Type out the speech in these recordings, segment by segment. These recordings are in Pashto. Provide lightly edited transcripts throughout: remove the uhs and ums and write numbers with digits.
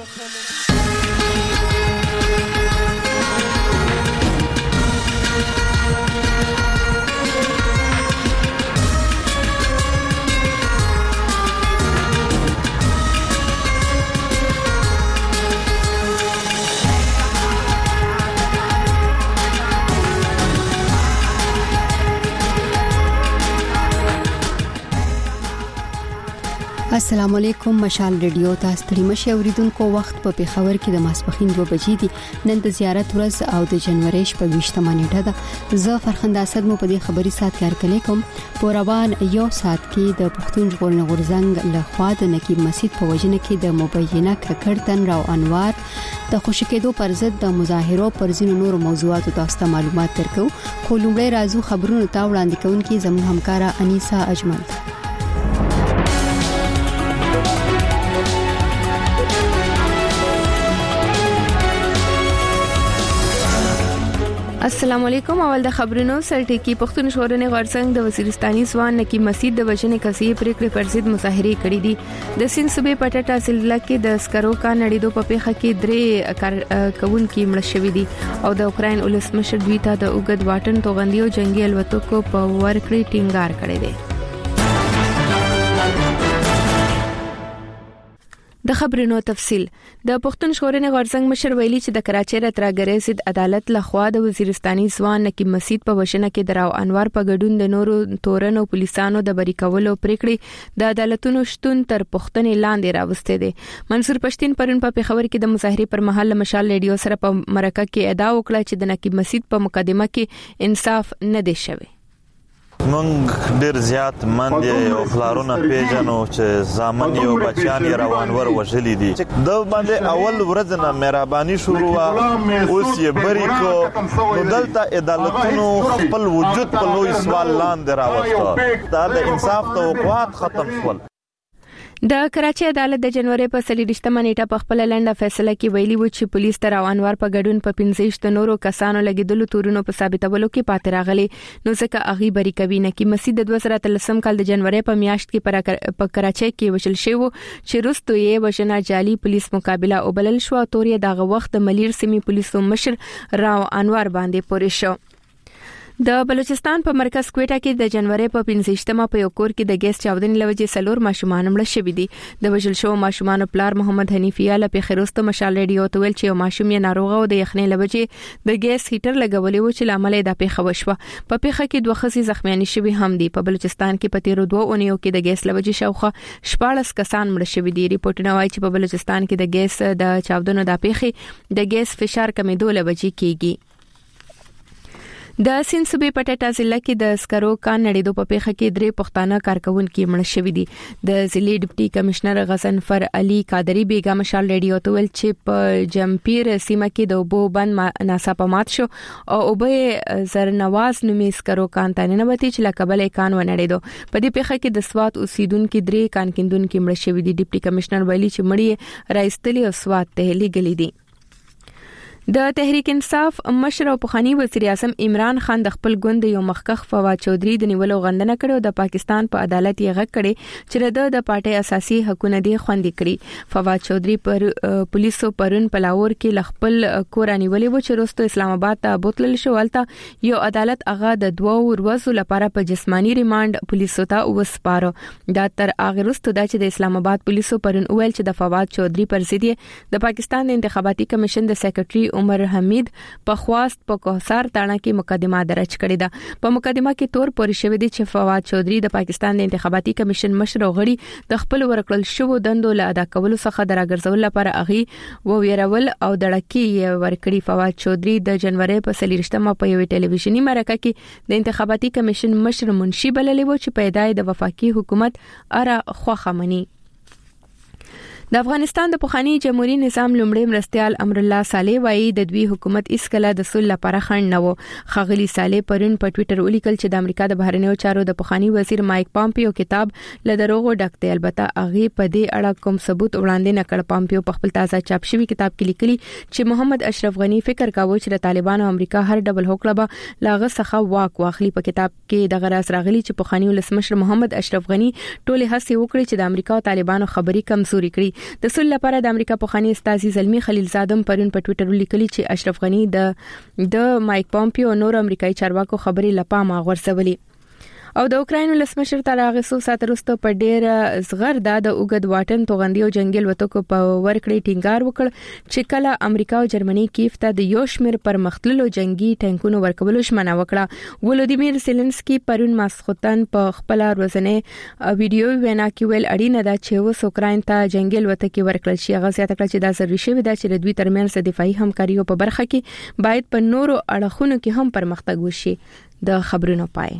السلام علیکم. مشال ریډیو تاسو ته مشه اوریدونکو وخت په پیښور کې د ماسپخین 2 بجې دي. نن د زیارت ورځ او د جنوري 28 نیټه ده. زه فرخنده اسد مو په دې خبري سات کار کلی کوم. پوروان یو سات کې د پښتون ژغورنې غورځنګ له خوا د نقیب مسجد په وجنه کې د مبینه ککړتن راو انوار د خوشی کېدو پر ضد د مظاهرو پر ځینو نور موضوعاتو تاسو معلومات درکو. خو لومړی راځو خبرونو ته وړاندې کوونکې زموږ همکارا انیسا اجمل. السلام علیکم. اول د خبرونو سرټکی پښتون ژغورنې غورځنګ د وزیرستاني ځوان نقیب مسجد د وجنې کسي پریکړې پر ضد مظاهره کړې دي. د سین صوبې پټټا ضلع کې د سکرو کا نړیدو په پیښه کې 3 کون کې مړ شوې دي او د اوکراین ولسمشر دوی ته د اوګد واټن توغندیو جنگي الوتکو په ورکړې ټینګار کړی دی. د خبرونو تفصيل. د پښتون ژغورنې غورځنګ مشر ویلي چې د کراچۍ راتراګرې ضد عدالت لخوا د وزیرستاني ځوان نقیب مسجد په وشنه کې دراو انوار په ګډون د نورو تورن او پولیسانو د بری کولو پریکړې د عدالتونو شتون تر پښتنې لاندې راوستي دي. منصور پښتين پرون په پیښور کې د مظاهره پر مهال مشال ریډیو سره په مرکه کې ادعا وکړه چې د نقیب مسجد په مقدمه کې انصاف نه دی شوی. مونږ ډیر زیات مند یو خلارونه پیژنو چې زامن یو بچیان روانور وژلې دي. د باندې اول ورځ نه مهرباني شروع اوس یې بری کو نو دلته عدالتونو خپل وجود په لوی سوال لاندې راوسته. دا د انصاف توقعات ختم شول. د کراچۍ عدالت د جنوري په 28 نیټه په خپل لنډه فیصله کې ویلي و چې پولیس تر انوار په ګډون په 15 نورو کسانو لګیدلو تورونو په ثابتولو کې پاتې راغلي نو ځکه اغي بری کوي نه کې مسجد د 2013 کال د جنوري په میاشت کې په کراچۍ کې وشل شو چې روستو یې وشنا جالي پولیس مقابله او بلل شو تورې دغه وخت د ملیر سیمې پولیسو مشر راو انوار باندې پورې شو. د بلوچستان په مرکز کوټا کې د جنوري په 15مه په یو کور کې د ګیس چاودنې لوجې سلور ماشومان مړ شوي دي. د وژل شو ماشومان پلار محمد حنیفیاله په خیروست مشال ریډیو ته ویل چې یو ماشوم یې ناروغه او د یخنۍ لوجې د ګیس هیټر لګولې و چې لامل یې د پیښه وشوه. په پیښه کې 2 خسي زخمیان شوي هم دي. په بلوچستان کې په تیرو 2 اونیو کې د ګیس لوجې شاوخه 14 کسان مړ شوي دي. ریپورتونه وايي چې په بلوچستان کې د ګیس د چاودنو د پیښې د ګیس فشار کمیدو لوجې کیږي. د سین صوبې پټټا ضلع کې د سکرو کان نړیدو په پیښه کې 3 پښتانه کارکونکو مړ شوي دي. د ضلع ډیپټي کمشنر غزنفر علي قادری بیگم مشال ریډیو ته ویل چې په جمپیر سیمه کې د وبو بند ناڅاپه مات شو او وبې زرنواز نومي سکرو کان ته ننوتي چې لکبل کان ونړیدو. په دې پیښه کې د سوات اوسیدونکو 3 کان کیندونکو مړ شوي دي. ډیپټي کمشنر ویلي چې مړی راځتلي او سوات ته لګلې دي. د تحریک انصاف مشر او پخوانی وزیر اعظم عمران خان د خپل ګوند یو مخکخ فواد چودري د نیولو غندنه کړو. د پاکستان په عدالت یې غږ کړي چې د پارټي اساسي حقوقونه دی خوندي کړي. فواد چودري پر پولیسو پرون په لاهور کې خپل کور نیولې و چې وروسته اسلام آباد ته بوتلل شو. ولته یو عدالت هغه د 2 ورځو لپاره په جسمانی ریماند پولیسو ته وسپارو. دا تر هغه وروسته د اسلام آباد پولیسو پرون ویل چې د فواد چودري پر ضد د پاکستان د انتخاباتي کمیشن د سیکریټري عمر حمید په خواست په کوثر تاڼه کې مقدمه درج کړې ده. په مقدمه کې تور پورې شوی دی چې فواد چودري د پاکستان د انتخاباتي کمیشن مشر او غړي د خپل ورکړل شوو دندو له ادا کولو څخه دراګرځول لپاره اغي وویرول او دړکی ورکړي. فواد چودري د جنوري په 28مه په یو ټلویزیونی مرکه کې د انتخاباتي کمیشن مشر منشي بللې و چې پیدای د وفاقي حکومت اره خوخه مني. د افغانستان د پخوانی جمهوریت نظام لومړی مرستيال امر الله صالح وایي د دوی حکومت اسکله د صلح لپاره خنډ نه و. خغلی صالح پرون په ټوئیټر ولیکل چې د امریکا د بهرنیو چارو د پخوانی وزیر مایک پامپیو کتاب له دروغو ډک دی. البته هغه په دې اړه کوم ثبوت وړاندې نه کړ. پامپیو په خپل تازه چاپ شوی کتاب کې لیکلي چې محمد اشرف غنی فکر کاوه چې د طالبانو امریکا هر ډبل هوکړه لاغه څخه واک واخلي. په کتاب کې د غراس راغلي چې پخوانی ولسمشر محمد اشرف غنی ټول هڅې وکړي چې د امریکا او طالبانو خبري کمزوري کړي. د سول لپاره د امریکا پخوانی استازي زلمی خلیلزاده پرون په ټوئیټر لیکلي چې اشرف غنی د مایک پومپیو نور امریکایي چارواکو خبري لپاره غورځولي. او د اوکراین ولسمشر تر هغه څو ساعت وروسته په ډیر صغر د اوګد واټن توغندي او جنگل وتوکو په ورکړې ټینګار وکړ چې کله امریکا او جرمني کیف ته د یو شمیر پرمختللو جنگي ټانکونو ورکولو شمنه وکړه. ولودیمیر زيلنسکي پرون ماسختن په خپل ورځنی ویډیو وینا کې ویل اړینه ده چې اوس اوکراین ته جنگل وتکي ورکړل شي. هغه زیاته کړه چې دا ضروري شوی ده چې د دوی ترمنځ دفاعي همکاریو په برخه کې باید په نورو اړخونو کې هم پرمختګ وشي. د خبرونو پای.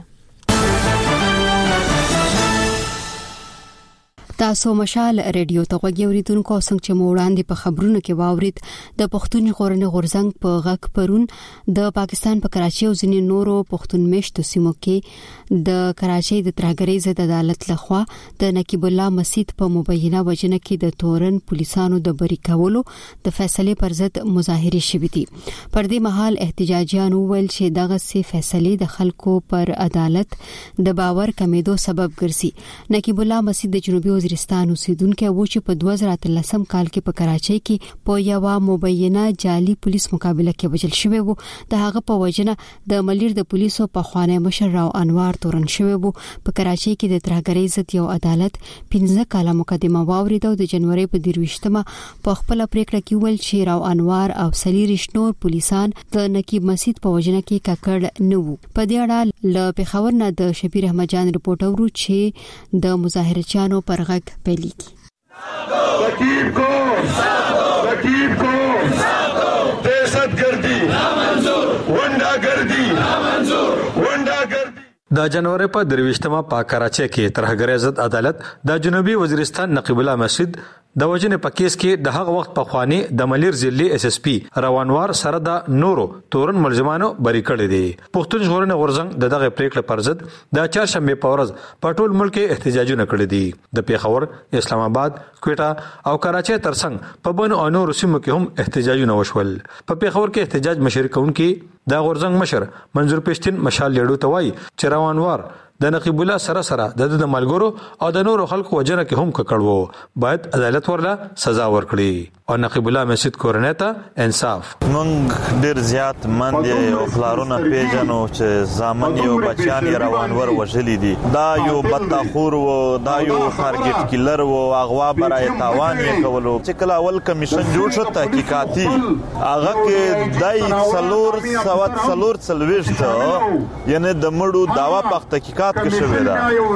تاسو مشال ریډیو ته غوږی اوریدونکو څنګه چې موړاندې په خبرونو کې واورید د پښتون ژغورنې غورځنګ په غک پرون د پاکستان په کراچي او ځینې نورو پښتون میشتو سیمو کې د کراچي د ترهګرۍ ضد عدالت لخوا د نقیب الله مسجد په مبینه وجنه کې د تورن پولیسانو د بری کولو د فیصله پر ضد مظاهره شوې دي. پر دې مهال احتجاجیان ویل چې دغه سي فیصله د خلکو پر عدالت د باور کمیدو سبب ګرځي. نقیب الله مسجد د جنوبي وزیرستان اوسیدونکو و چې په 2013 کال کې په کراچۍ کې په یو مبینه جعلي پولیس مقابله کې وژل شوی وو. د هغه په وجنه د ملیر د پولیسو په خوانه مشر راو انوار تورن شوی وو. په کراچۍ کې د ترهګرۍ ضد یو عدالت 15 کاله مقدمه واورید او د جنوري په 23مه په خپل پریکړه کې ویل چې راو انوار او سلیر شنور پولیسان د نقیب مسجد په وجنه کې ککړ نه وو. په دې اړه ل پیښور نه د شبیر احمد جان رپورټ اورو چې د مظاهرچیانو پر غږ پیلي کی. رقیب کو دهشتګردي نامنظور ونډاګردي نامنظور ونډاګردي. د جنوري په 23مه په کراچۍ کې ترهګرۍ ضد عدالت د جنوبي وزیرستان نقیب الله مسجد د وجنې په کیس کې د هغه وخت په خواني د ملیر ضلعي اس اس پی روانوار سره د نورو تورن ملزمانو بری کړی دي. پښتون ژغورنې غورځنګ دغه پریکړه پر ضد د چهارشنبه په ورځ په ټول ملک احتجاجونه کړي دي. د پیښور، اسلام آباد، کوټه او کراچۍ ترڅنګ په بنو او نورو سیمو کې هم احتجاجونه وشول. په پیښور کې احتجاج مشر کونکي د غورځنګ مشر منظور پښتين مشال لیډو ته وایي چې روانوار د نقیب الله سره د ملګرو او د نورو خلکو وجنه کې هم ککړو، باید عدالت ورله سزا ورکړي او نقیب الله مسجد کورنۍ ته انصاف. موږ ډیر زیات مند او خلارونه پیژنو چې زامن یو بچیان روانور وژلي دي. دا یو بدخور و، دا یو خارګټ کیلر و، اغوا برای تاوان یې کولو. چې کله اول کمیشن جوړ شو تحقیقاتي هغه کې دای څلور سلويشت یعنی د مړو داوا په تحقیقات کې شوې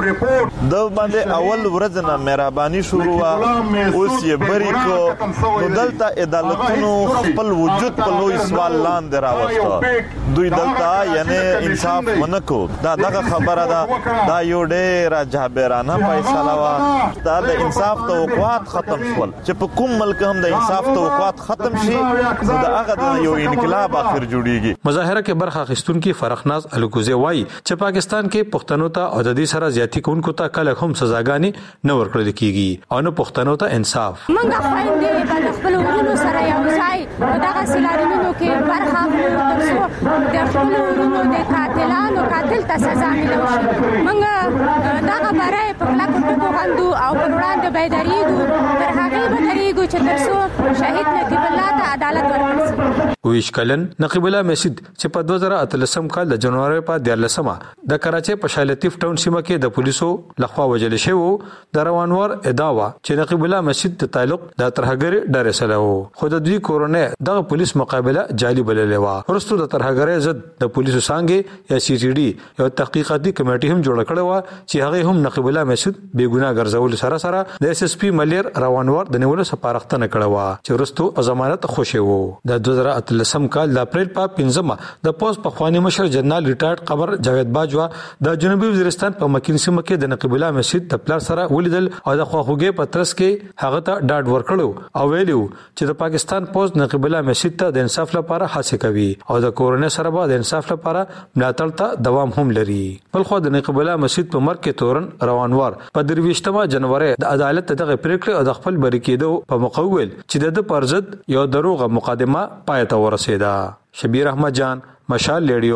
ده. د باندې اول ورځ نه مهرباني شروع اوس یې بری کو. نو دلته عدالتونو خپل وجود په لوی سوال لاندې راوسته. دوی دلته یعنی انصاف ونکو. دا دغه خبره ده. دا یو ډېر جابرانه فیصله وا. دا د انصاف توقعات ختم شول. چې په کوم ملک هم د انصاف توقعات ختم شي نو دا هغه یو انقلاب اخر جوړیږي. مظاهره کې برخه اخیستونکو فرخناز الکوزي وایي چې پاکستان کې پښتنو ته او د دې سره زیاتی کوونکو ته کله هم سزاګانې نه ورکړل کیږي او نو پښتنو ته انصاف. موږ خويندې د خپل ورونو سره یو ځای دغه سیلانیانو کې برخه ورکړو د خپل ورونو د قاتلانو قاتل ته سزا ملوي. موږ دغه برای په کلکو ټکو غندو او پر وړاندې بیداریږو تر هغه بدریږو چې ترڅو شهید نقیب الله ته عدالت ورکړي. ویش کلن نقیب الله مسجد چې په 2013 کال د جنوري په 14مه د کراچۍ په شالتیف ټاون سیمه کې د پولیسو لخوا وژل شوی د روانوار ادعا چې نقیب الله مسجد د تعلق د ترهګری ډار سره وو. خو د دوی کورونه د پولیس مقابله جعلي بللې و. ورستو د ترهګری ضد د پولیسو څنګه یا سی ټي ډي یو تحقیقاتي کمیټه هم جوړ کړه و چې هغه هم نقیب الله مسجد بے ګناه ګرځول سره د اس اس پی ملیر روانوار د نیولو سپارښتنه کړه و چې ورستو ضمانت خوشي وو. د 2013 کال د اپریل په 15مه د پوز په خواني مشر جنرال ریټایرډ خبر جاوید باجوا د جنوبي وزیرستان په مکین سیمه کې د نقیب الله مسجد د پلار سره ولیدل او د خواخوږي په ترڅ کې هغه ته ډاډ ورکړو او ویلو چې د پاکستان پوز نقیب الله مسجد ته د انصاف لپاره هڅه کوي او د کورنۍ سره به د انصاف لپاره ملاتړ ته دوام هم لري. بلخو د نقیب الله مسجد په مرګ کې تورن روانوار په 23 جنوري د عدالت دغه پریکړه او د خپل بری کېدو په مقابل چې د پرزد یو دروغه مقدمه پای ته ورسېده. شبیر احمد جان، مشال ریډیو،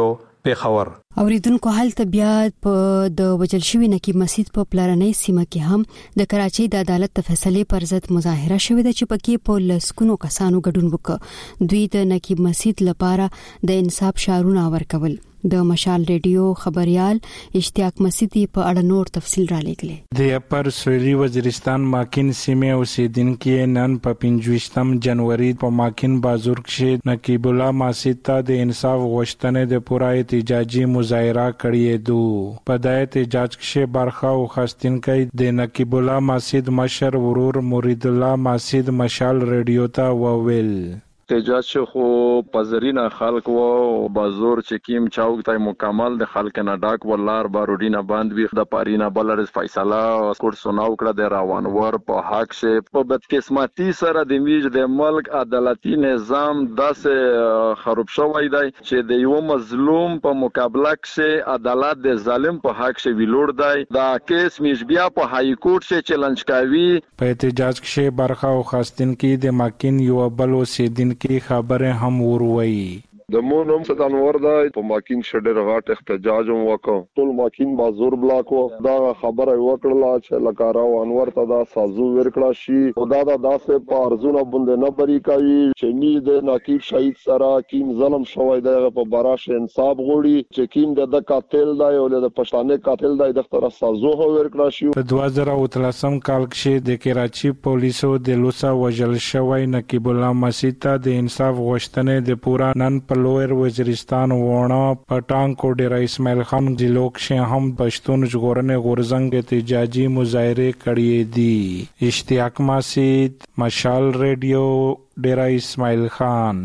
پیښور. اوریدونکو هلته بیا په د وجل شوی نقیب مسجد په پلارنۍ سیمه کې هم د کراچۍ د عدالت د فیصلې پر ضد مظاهره شوې ده چې پکې په لسکونو کسانو ګډون وکړ. دوی د نقیب مسجد لپاره د انصاف شعارونه ورکول. د مشال ریډیو خبريال اشتیاق مسیدی په اړه نور تفصیل را لګلې. د اپر سویلي وزیرستان ماکین سیمه اوسیدونکو نن په 25 جنوري په ماکین بازار کې نقیب الله مسجد ته د انصاف غوښتنې د پوره احتجاجي مظاهره کړې ده. په دې احتجاج کې برخه واخیستونکو د نقیب الله مسجد مشر ورور مرید الله مسجد مشال ریډیو ته وویل احتجاج خو پزرینه خلق و بازور چې کیم چاوک تای مکمل د خلک نه ډاک ولار باروډینه باند وی د پارینا بلرز فیصله کور سناو کړه د روانور په حق شه په بدقسمتي سره د میج د ملک عدالتي نظام داسې خراب شوی دی چې د یو مظلوم په مقابله کې عدالت د ظالم په حق شه ویلوړ دی. دا کیس میج بیا په های کورټ شه چیلنج کوي. په احتجاج کې برخه واخیستونکو د ماکین یو بل اوسیدونکو کی خبره هم وروي. د مونم ستانور دا په ماکین شډر غاټ احتجاج وکړ. ټول ماکین بازور بلاک و دا خبره وکړه چې لکارا انور ته دا سازو ورکړه شي او دا داسې په ارزونه باندې نه بری کوي چې ني د نقیب شهید سره کیم ظلم شوی دی په براش انصاف غوړي چې کیم د قاتل دی او د پښتانه قاتل دی د تر سازو ورکړه شي. په 2013 کال کې د کراچي پولیسو د لوسا وجل شوی نقیب الله مسجد ته د انصاف غوښتنې د پورا نن په لویر وزیرستان وونه پټان کو ډیر اسماعیل خان ضلع کې هم پښتون ژغورنې غورزنګ احتجاجي مظاهره کړې دي. اشتیاق مسجد مشال ریډیو ډیر اسماعیل خان.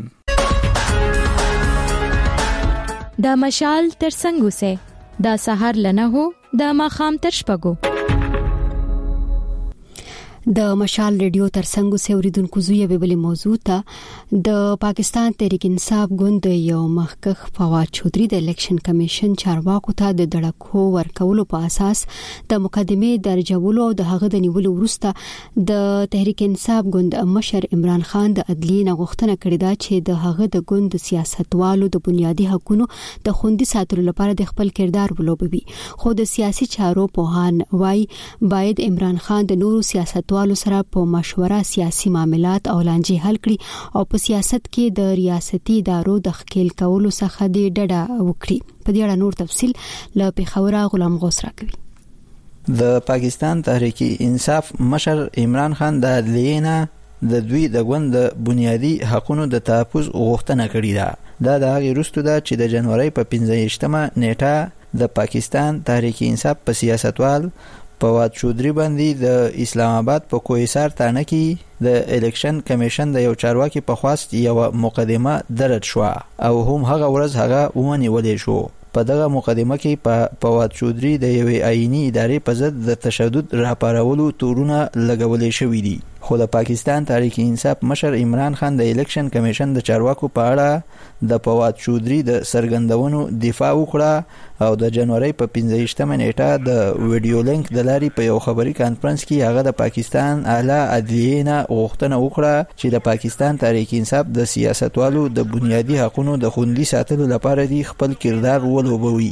دا مشال تر څنګه سه دا سحر لنه هو دا ماخام تر شپګو. د مشال ریډیو ترڅنګ سوریدونکو زوی به بل موضوع ته د پاکستان تحریک انصاف ګوند یو مخکخ فواد چودري د الیکشن کمیشن چارواکو ته د دړکو ورکولو په اساس د مقدمه درجولو او د هغه د نیولو وروسته د تحریک انصاف ګوند مشر عمران خان د عدلیې غوښتنه کړې ده چې د هغه د ګوند سیاستوالو د بنیادی حقوقو د خوندي ساتلو لپاره د خپل کردار ولوبوي. خو د سیاسي چارو پوهان وايي باید عمران خان د نورو سیاستوالو سره په مشوره سیاسي معاملات او لانجې حل کړي او په سیاست کې د ریاستي ادارو د ښکیل کولو څخه د ډډه وکړي. په دې اړه نور تفصیل له پیښور غلام غوث راکوي. د پاکستان تحریک انصاف مشر عمران خان د عدلیې د دوی د ګوند د بنیادی حقوقو د تحفظ غوښتنه کړې ده. د هغې وروسته ده چې د جنوري په 15 نیټه د پاکستان تحریک انصاف په سیاستوال فواد چودري باندې د اسلام آباد په کوهسار تانه کې د الیکشن کمیشن د یو چارواکي په خواست یو مقدمه درج شو او هم هغه ورځ هغه ونیولې شو. په دغه مقدمه کې په فواد چودري د یوې آئینی ادارې په ضد د تشدد راپارولو تورونه لګولې شوې دي. خو د پاکستان تحریک انصاف مشر عمران خان د الیکشن کمیشن د چارواکو په اړه د فواد چودري د سرګندونو دفاع وکړه او د جنوري په 15 نیټه د ویډیو لینک د لارې په یو خبري کانفرنس کې هغه د پاکستان اعلی عدلیه غوښتنه وکړه چې د پاکستان تحریک انصاف د سیاستوالو د بنیادی حقوقو د خوندي ساتلو لپاره دی خپل کردار ولوبوي.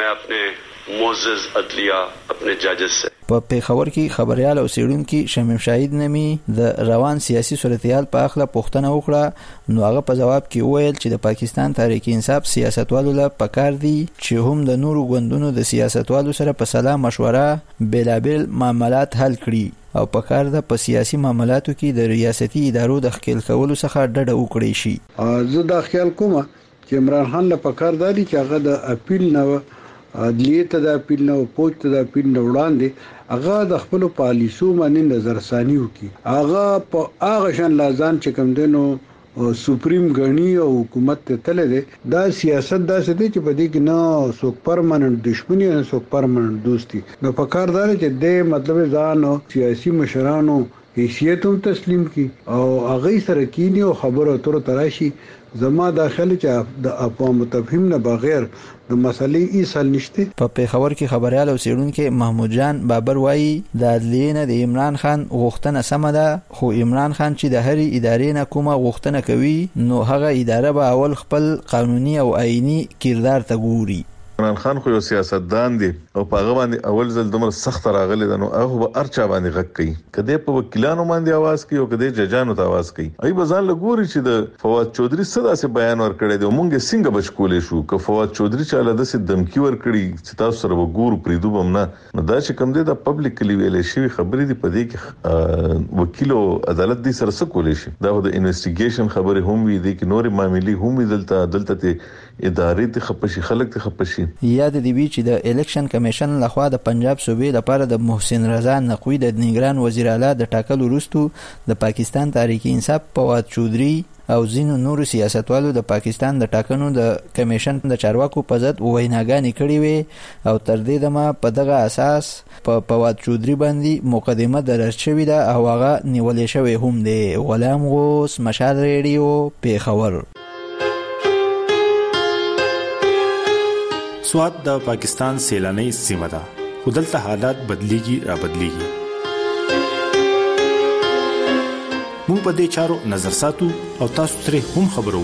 معزز عدلیه خپل ججز سے په پیښور کې خبريال او سیډونکو شمیم شاهد نمی د روان سیاسي صورتحال په اړه پوښتنه وکړه. نو هغه په جواب کې وویل چې د پاکستان تحریک انصاف سیاستوالو له پکار دي چې هم د نورو ګوندونو د سیاستوالو سره په سلا مشوره بیلابل معاملات حل کړي او پکار د په سیاسي معاملاتو کې د ریاستي ادارو د ښکیل کولو څخه ډډه وکړي شي. زه دا خیال کوم چې عمران خان له پکار دی چې هغه د اپیل نه عدلیه ته د اپیل نه او پوج ته د اپیل نه وړاندې هغه د خپل پالیسو باندې نظر ثاني وکي. هغه په هغه شان لازم چې کوم دنو سپریم غنی او حکومت ته تل دي دا سیاست داسې دي چې په دې کې نه څوک پرمننت دښمنی نه څوک پرمننت دوستي. نو په کار دی چې د مطلب ځان سیاسي مشرانو حیثیت هم تسلیم کی او هغه سره کینی او خبرو تر تراشي زما داخله چې د افهام تفهیم نه بغیر د مسلې ایصل نشته. په پیښور کې خبريال او سیړونکو محمود جان بابر وایي د عدلیې نه د عمران خان غوښتنه سم ده، خو عمران خان چې د هرې ادارې نه کومه غوښتنه کوي نو هغه اداره به اول خپل قانوني او آئینی کردار ته ګوري. عمران خان خو یو سیاستدان دی او په هغه باندې اول ځل دومره سخت راغلی دی نو هغه به ارچا باندې غږ کوي، کده په وکیلانو باندې आवाज کوي او کده ججانو ته आवाज کوي. ای بزان لګوري چې د فواد چودري صدا سي بیان ور کړی دی مونږه څنګه بچ کولې شو که فواد چودري چاله د سي دمکی ور کړی چې تاسو سره وګورو پریدو بمنه نو دا چې کوم دی د پبلکلی ویلې شي خبرې دی په دې کې وکیل او عدالت دي سره څه کولې شي. دا د انویسټیګیشن خبره هم وی دي کې نورې معاملې هم دلته ادارې ته خپشي خلک ته خپشي. یاد دی وی چې د الیکشن کمیشن لخوا د پنجاب صوبې لپاره د محسن رضا نقوی د نگران وزیر اعلی د ټاکلو وروسته د پاکستان تحریک انصاف فواد چودري او ځینو نورو سیاستوالو د پاکستان د ټاکنو د کمیشن د چارواکو په ضد ویناګانې کړې وي او تر دې دمه په دغه اساس په فواد چودري باندې مقدمه درج شوې ده او هغه نیولې شوې هم دی. غلام غوث، مشال ریډیو، پیښور. سواد د پاکستان سیلاني سیمه ده خو دلته حالات بدلیږي را بدلیږي. موږ په دې چارو نظر ساتو او تاسو ترې هم خبرو.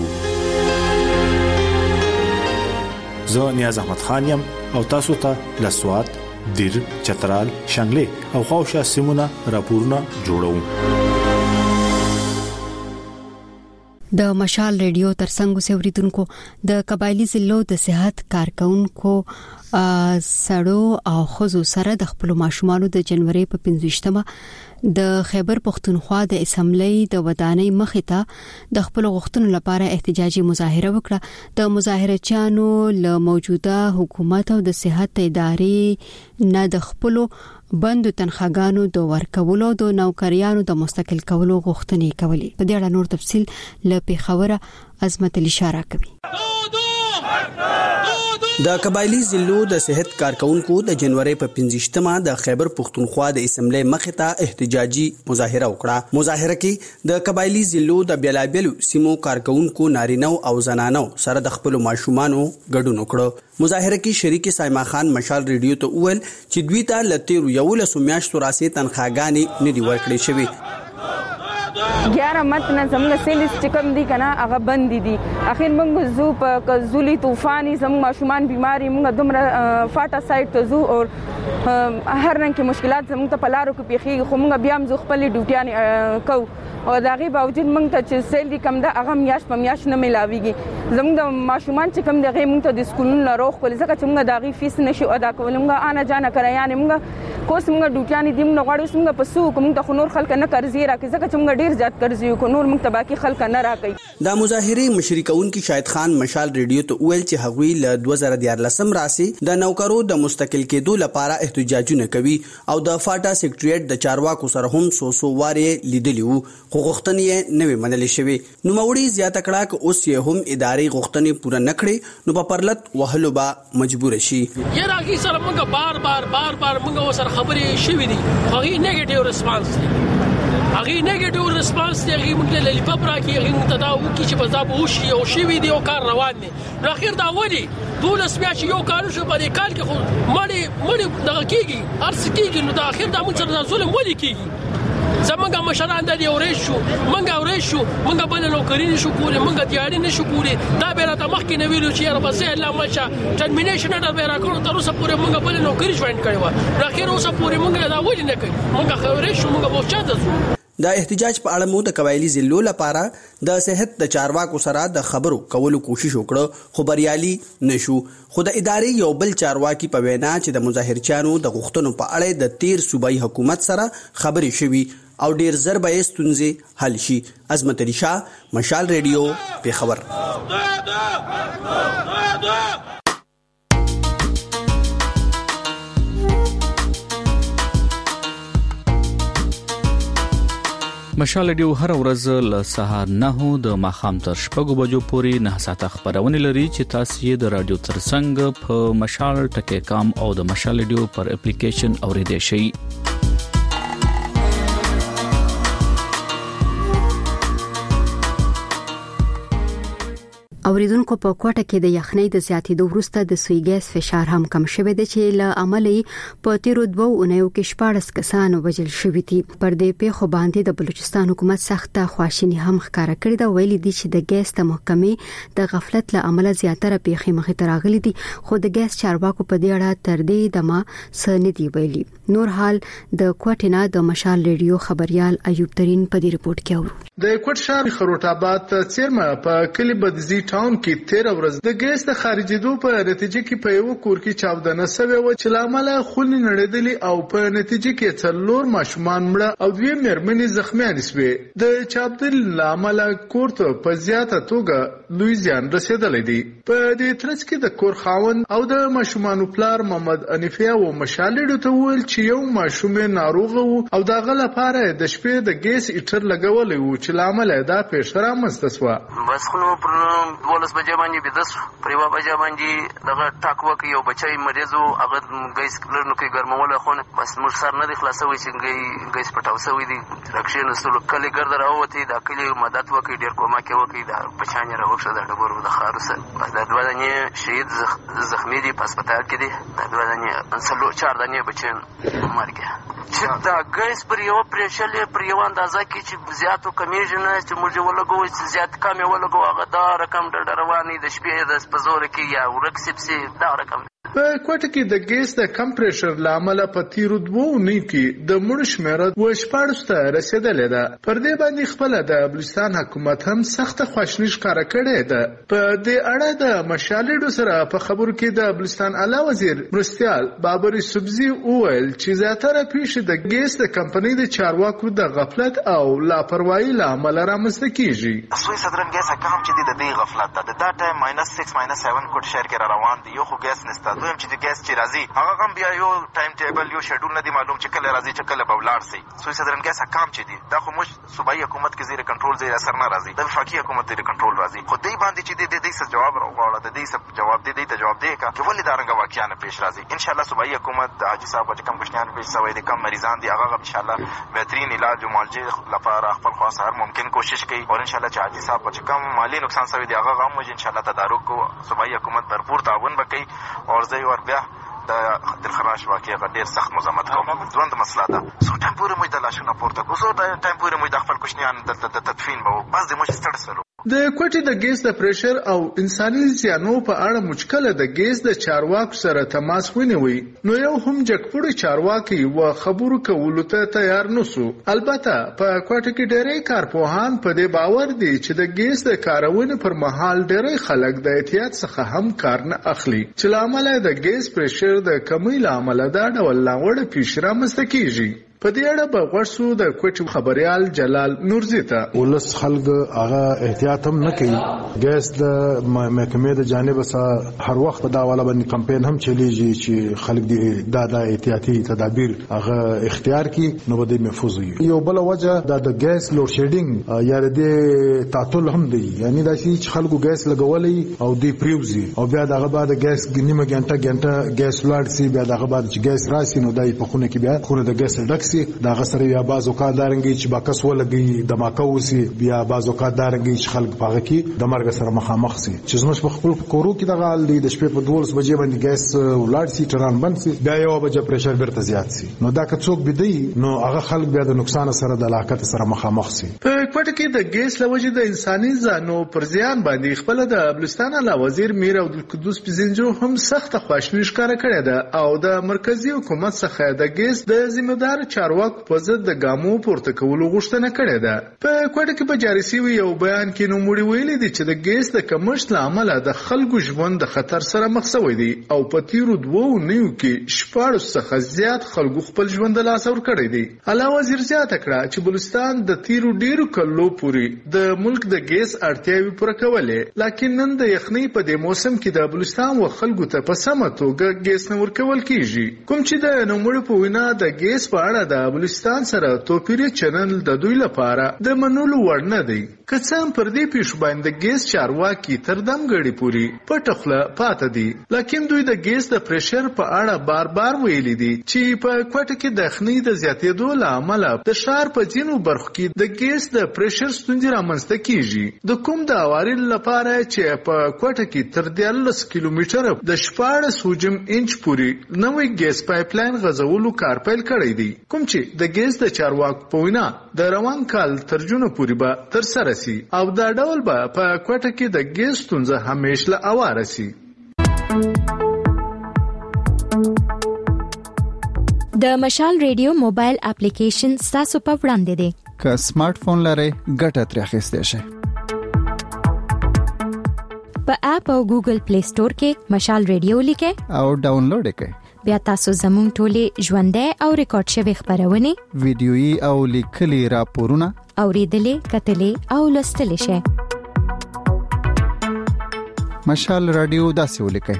زه نیاز احمد خان یم او تاسو ته له سواد، دیر، چترال، شانګلې او خواوشا سیمونه راپورونه جوړوم. د مشال ریډیو ترڅنګ اوسېوریدونکو د قبایلی ضلعو د صحت کارکونکو سړو او خزو سره د خپل ماشومانو د جنوري په 15مه د خیبر پختونخوا د اسمبلی د ودانۍ مخې ته د خپل غوښتنو لپاره احتجاجي مظاهره وکړه. د مظاهرچیانو له موجوده حکومت او د صحت ادارې نه د خپل بندو تنخواګانو د ورکولو د نوکریانو د مستقل کولو غوښتنې کولې. په دې اړه نور تفصيل له پیښوره عظمت علي اشاره کوي. د قبایلی ضلعو د صحت کارکونکو د جنوري په 15مه د خیبر پختونخوا د اسمبلی مخې ته احتجاجي مظاهره وکړه. مظاهره کې د قبایلی ضلعو د بیلابیلو سیمو کارکونکو نارینه او زنانو سره د خپل ماشومانو ګډون وکړ. مظاهره کې شریک سایما خان مشال ریډیو ته وویل چې دوی ته لته یو له میاشتو راسي تنخواګانې نه دی ورکړې شوی. 11 مت نه زموږ سیلز چې کوم دي کنه هغه بند دي. اخر موږ زو په کزولي طوفاني زموږ ماشومان بیماری موږ دومره فاټا سایت ته زو او هر رنګ کې مشکلات زموږ ته په لارو کې پیخي خو موږ بیا هم زو خپل ډیوټیان کو او داغي باوجود موږ ته چې سیل دي کم ده هغه میاش په میاش نه ملاويږي. زموږ د ماشومان چې کوم دغه موږ ته د سکولونو لروخ کول ځکه چې موږ داغي فیس نشو ادا کول. موږ انا جانا کړیان موږ کوس موږ ډیوټیان دي موږ غواړو موږ په سو کوم ته نور خلک نه قرضې راکې ځکه چې موږ ډیر زیات قرضې کو نور موږ ته باقي خلک نه راکې. د مظاهره مشرکون کې شاهد خان مشال ریډیو ته ویل چې هغوی له 2014 راسي د نوکرو د مستقل کېدو لپاره احتجاجونه کوي او د فاټا سیکریټریټ د چارواکو سره هم سو واره لیدلی وو خو غوښتنې نه منل شوی. نو موړي زیاته کړه ک اوس یې هم اداري غوښتنې پوره نکړي نو په پرلط وهلو با مجبور شي. یې راګي سره موږ بار موږ سره خبرې شوې دي هغه نیگیټیو ریسپانس دی. هغه نیگیټیو ریسپانس دی هغه موږ له لپاره راکې هغه موږ ته دا وکړي چې بزاب وشي او شي وي دی او کار روان دي. نو اخر دا ولي دولس میاشتې یو کار شو په دې کال کې خو مړي دغه کېږي ارس کېږي نو دا اخر دا موږ سره ظلم ولي کېږي. زمونږه مشران د اورېش شو مونږه بل نوکری نشو کولای مونږه تیاری نشو کولای. دا به راته مخکې نه ویلو چې یاره بس الله ماشه ټرمینیشن اډر به راکړو تر اوسه پورې مونږه بل نوکری جوائن کړی و نو اخر اوسه پورې مونږه دا ولې نه کوي مونږه اورېش شو مونږه بوچا دزو. د احتجاج په اړه مو د قبایلی ضلعو لپاره د صحت د چارواکو سره د خبرو کولو کوشش وکړو خو بریالي نشو. خو د ادارې یو بل چارواکي په وینا چې د مظاهرچیانو د غوښتنو په اړه د 13 صوبایي حکومت سره خبرې شوي او ډیر زر به ستونزې حل شي. عظمت علي شاه، مشال ریډیو، پیښور. مشال ریډیو هر ورځ له سهار 9 د ماخام تر 6 بجو پورې 9 ساعته خبرونه لري چې تاسو یې د رادیو ترڅنګ په مشال ټکی کام او د مشال ریډیو پر اپلیکیشن اوریدئ شئ. اوریدونکو په کوټه کې د یخنۍ د زیاتېدو وروسته د سوی ګیس فشار هم کم شوی دی چې له عملي په تیرو 2 اونیو کې 14 کسان وژل شوي دي. پر دې پیښو باندې د بلوچستان حکومت سخته خواشیني هم ښکاره کړې ده. ویلي دي چې د ګیس د محکمې د غفلت له امله زیاتره پیښې مخې ته راغلي دي، خو د ګیس چارواکو په دې اړه تر دې دمه څه نه دي ویلي. نور حال د کوټې نه د مشال ریډیو خبريال ایوب ترين په دې رپورت کې اورو. د کوټ شهر خروټ-آباد څیرمه په کلی بدزي ټاون کې 13 ورځ د ګیس د خارجېدو په نتیجه کې په یو کور کې چاودنه شوې و چې لامل خونې نړېدلې او په نتیجه کې 4 ماشومان مړه او 2 مېرمنې زخمیان شوې. د چاودنې لامل کور ته په زیاته توګه لوی زیان رسیدلی دی. په دې ترڅ کې د کور خاوند او د ماشومان پلار محمد انیفیا و مشالډو ته ویل چې یو ماشوم ناروغ و او دغه لپاره د شپې د ګیس ایټر لګولې و چې لامل دا پیښه رامنځته شوه. بس خو پر 12 بجې باندې بيدس پر 1 بجې باندې دغه ټاک وکي یو بچي مریض او هغه ګیس کلرنو کې ګرموله خو بس موږ سر نه دی خلاصوي چې ګیس پټاو سوي دي. رکشې نسلو کلی ګرد راوتی دا کلی مدد وکي ډیر کومه وکي دا بچانه راوښه د ډبرو د خاروسه بس د دوه دنه شهید زخمی دي په هسپتال کې دي. د دوه دنه انسلو 4 دنه بچن مرګه چې دا ګیس پر یو پرېشلې پر یو اندازه کې چې زیاتو کمیږي نه چې موږ ولګو چې زیات کم ولګو هغه دا رقم ډېر رواني د شپې د سپزور کې یا ورکسپسي دا رقم. په کوټه کې د ګیس د کم پریشر لامل په تیرو 2 اونیو کې د مړ شمیره و 14 ته رسیدلې ده. پر دې باندې خپل د بلوچستان حکومت هم سخته خواشنی ښکاره کړې ده. په دې اړه د مشالډو سره په خبرو کې د بلوچستان اعلی وزیر مرستیال بابر سبزی وویل چې زیاتره پیښې د ګیس د کمپنۍ د چارواکو د غفلت او لاپروايي لامل رامنځته کیږي. سوی صدرن ګیس کوم چې د دې غفلت ده دا ټایم -6 -7 کوټ شهر کې روان دي. یو خو ګیس نسته دویم چې د ګیس چې راځي هغه هم بیا یو ټایم ټیبل یو شیډول نه دی معلوم چې کله راځي چې کله به ولاړ شي. سوی صدرن ګیس کام چې دی دا خو موږ صوبایي حکومت کې زیر کنټرول زیر اثر نه راځي د وفاقي حکومت زیر کنټرول راځي. خو دې باندې چې د دې څه جواب راوړل د دې څه جواب دې ته جواب دی چې ولې دا رنګ واقعیا نه پیش راځي. ان شاء الله صوبایي حکومت د حاجی صاحب چې کوم کوشنیان پیش شوی دي کم مریضان دي هغه ان شاء الله بهترین علاج او معالجه لپاره خپل خاص هر ممکن کوشش کوي او ان شاء الله چې حاجی صاحب چې کوم مالی نقصان شوی دی هغه هم ان شاء الله تدارک کو صوبایي حکومت بھرپور تعاون وکړي او زه ور بیا د دلخراش واقعي ډېر سخت مزاحمت کوم. ځوند مسله ده سو ټایم پورې مې د لاشونه پورته کو سو ټایم پورې مې د خپل کوشنیان د تدفین به بس د مش ستړسلو. د کوټې د ګیس د پریشر او انساني زیانو په اړه مشکله د ګیس د چارواکو سره تماس ونیوي نو یو هم جګپوړي چارواکي و خبرو کولو ته تیار نسو. البته په کوټه کې ډېری کارپوهان په دې باور دي چې د ګیس د کارونې پر مهال ډېری خلک د احتیاط څخه هم کار نه اخلي چې لامل د ګیس پریشر د کمی لامل دا ډول لاوړ پیښ رامنځته کیږي. په دې اړه به ورسو د کوټ خبريال جلال نورزي ته ولس خلک هغه احتیاط هم نه کوي. ګیس د محکمې د جانب څخه هر وخت په دا والا باندې کمپاین هم چلیږي چې خلک د دا احتیاطي تدابیر هغه اختیار کړي نو به محفوظ وي. یو بل وجه د ګیس لوډ شیډینګ یا د تعطل هم دی یعنی دا چې خلکو ګیس لګولې او دی پریوزي او بیا دغه بعد ګیس نیمه غنټه ګیس لاړ سي بیا دغه بعد چې ګیس راسي نو دای په خونه کې بیا خونه د ګیس ډک دا غسر یا بازو کا دارنګي چې باکس ولګي د ماکوسي بیا بازو کا دارنګي چې خلک پاغه کې د مرګ سره مخامخ سي چې زموږ په خپل کورو کې د غال دی د شپې په 12 بجې باندې ګیس ولاړ سي ټران بند سي بیا یو بجې پريشر برته زیات سي نو دا که څوک بيدي نو هغه خلک بیا د نقصان سره د لاقت سره مخامخ سي. په کوټه کې د ګیس لوجه د انساني ځانو پر زیان باندې خپل د بلوچستان اعلی وزیر میر عبدالقدوس پزنجو هم سخت خواشنی ښکاره کړې ده او د مرکزی حکومت څخه د ګیس د ذمہدار چارواکو په ضد د ګامو پورته کولو غوښتنه کړې ده. په کوټه کې په جاري شوی یو بیان کې نوموړي ویلي دي چې د ګیس د کمښت له امله د خلکو ژوند د خطر سره مخ شوی دی او په تیرو 2 اونیو کې 14 څخه زیات خلکو خپل ژوند له لاسه ورکړی دی. اعلی وزیر زیاته کړه چې بلوچستان د تیرو ډیرو کلو پورې د ملک د ګیس اړتیاوې پوره کولې لکه نن د یخنۍ په دې موسم کې د بلوچستان و خلکو ته په سمه توګه ګیس نه ورکول کیږي کوم چې د نوموړي په وینا د ګیس په اړه د بلوچستان سره توپیری چنل د دوی لپاره د منلو وړ نه دی. که څه هم پر دې پیښو باندې ګیس چارواکي تر دم غړي پوری پټ خله پاتې دي، لکه دوی د ګیس د پریشر په اړه بار بار ویلي دي چې په کوټه کې د خنۍ د زیاتېدو له امله د ښار په ځینو برخو کې د ګیس د پریشر ستونزې رامنځته کیږي. د کوم د اوارل لپاره چې په کوټه کې تر 13 کیلومتره د 14 انچ پوري نوې ګیس پایپلاین غځولو کار پیل کړی دی، کوم چې د ګیس د چارواکو په وینا د روان کال تر جون پوري به تر سره سي او دا ډول به په کوټه کې د ګیس ستونزه همیشه اواره سي. د مشال ریډیو موبایل اپلیکیشن تاسو په وړاندې دی. که سمارټ فون لرئ ګټه ترې اخیستئ شئ. په اپ او ګوګل پلی سٹور کې مشال ریډیو لیکئ او ډاونلوډ کړئ. بیا تاسو زموږ ټولې ژوندۍ او ریکارډ شوی خبرونه، ویډیويي او لیکلي راپورونه اوریدلې، کتلې او لوستلې شئ. مشال رادیو داسې ولیکئ: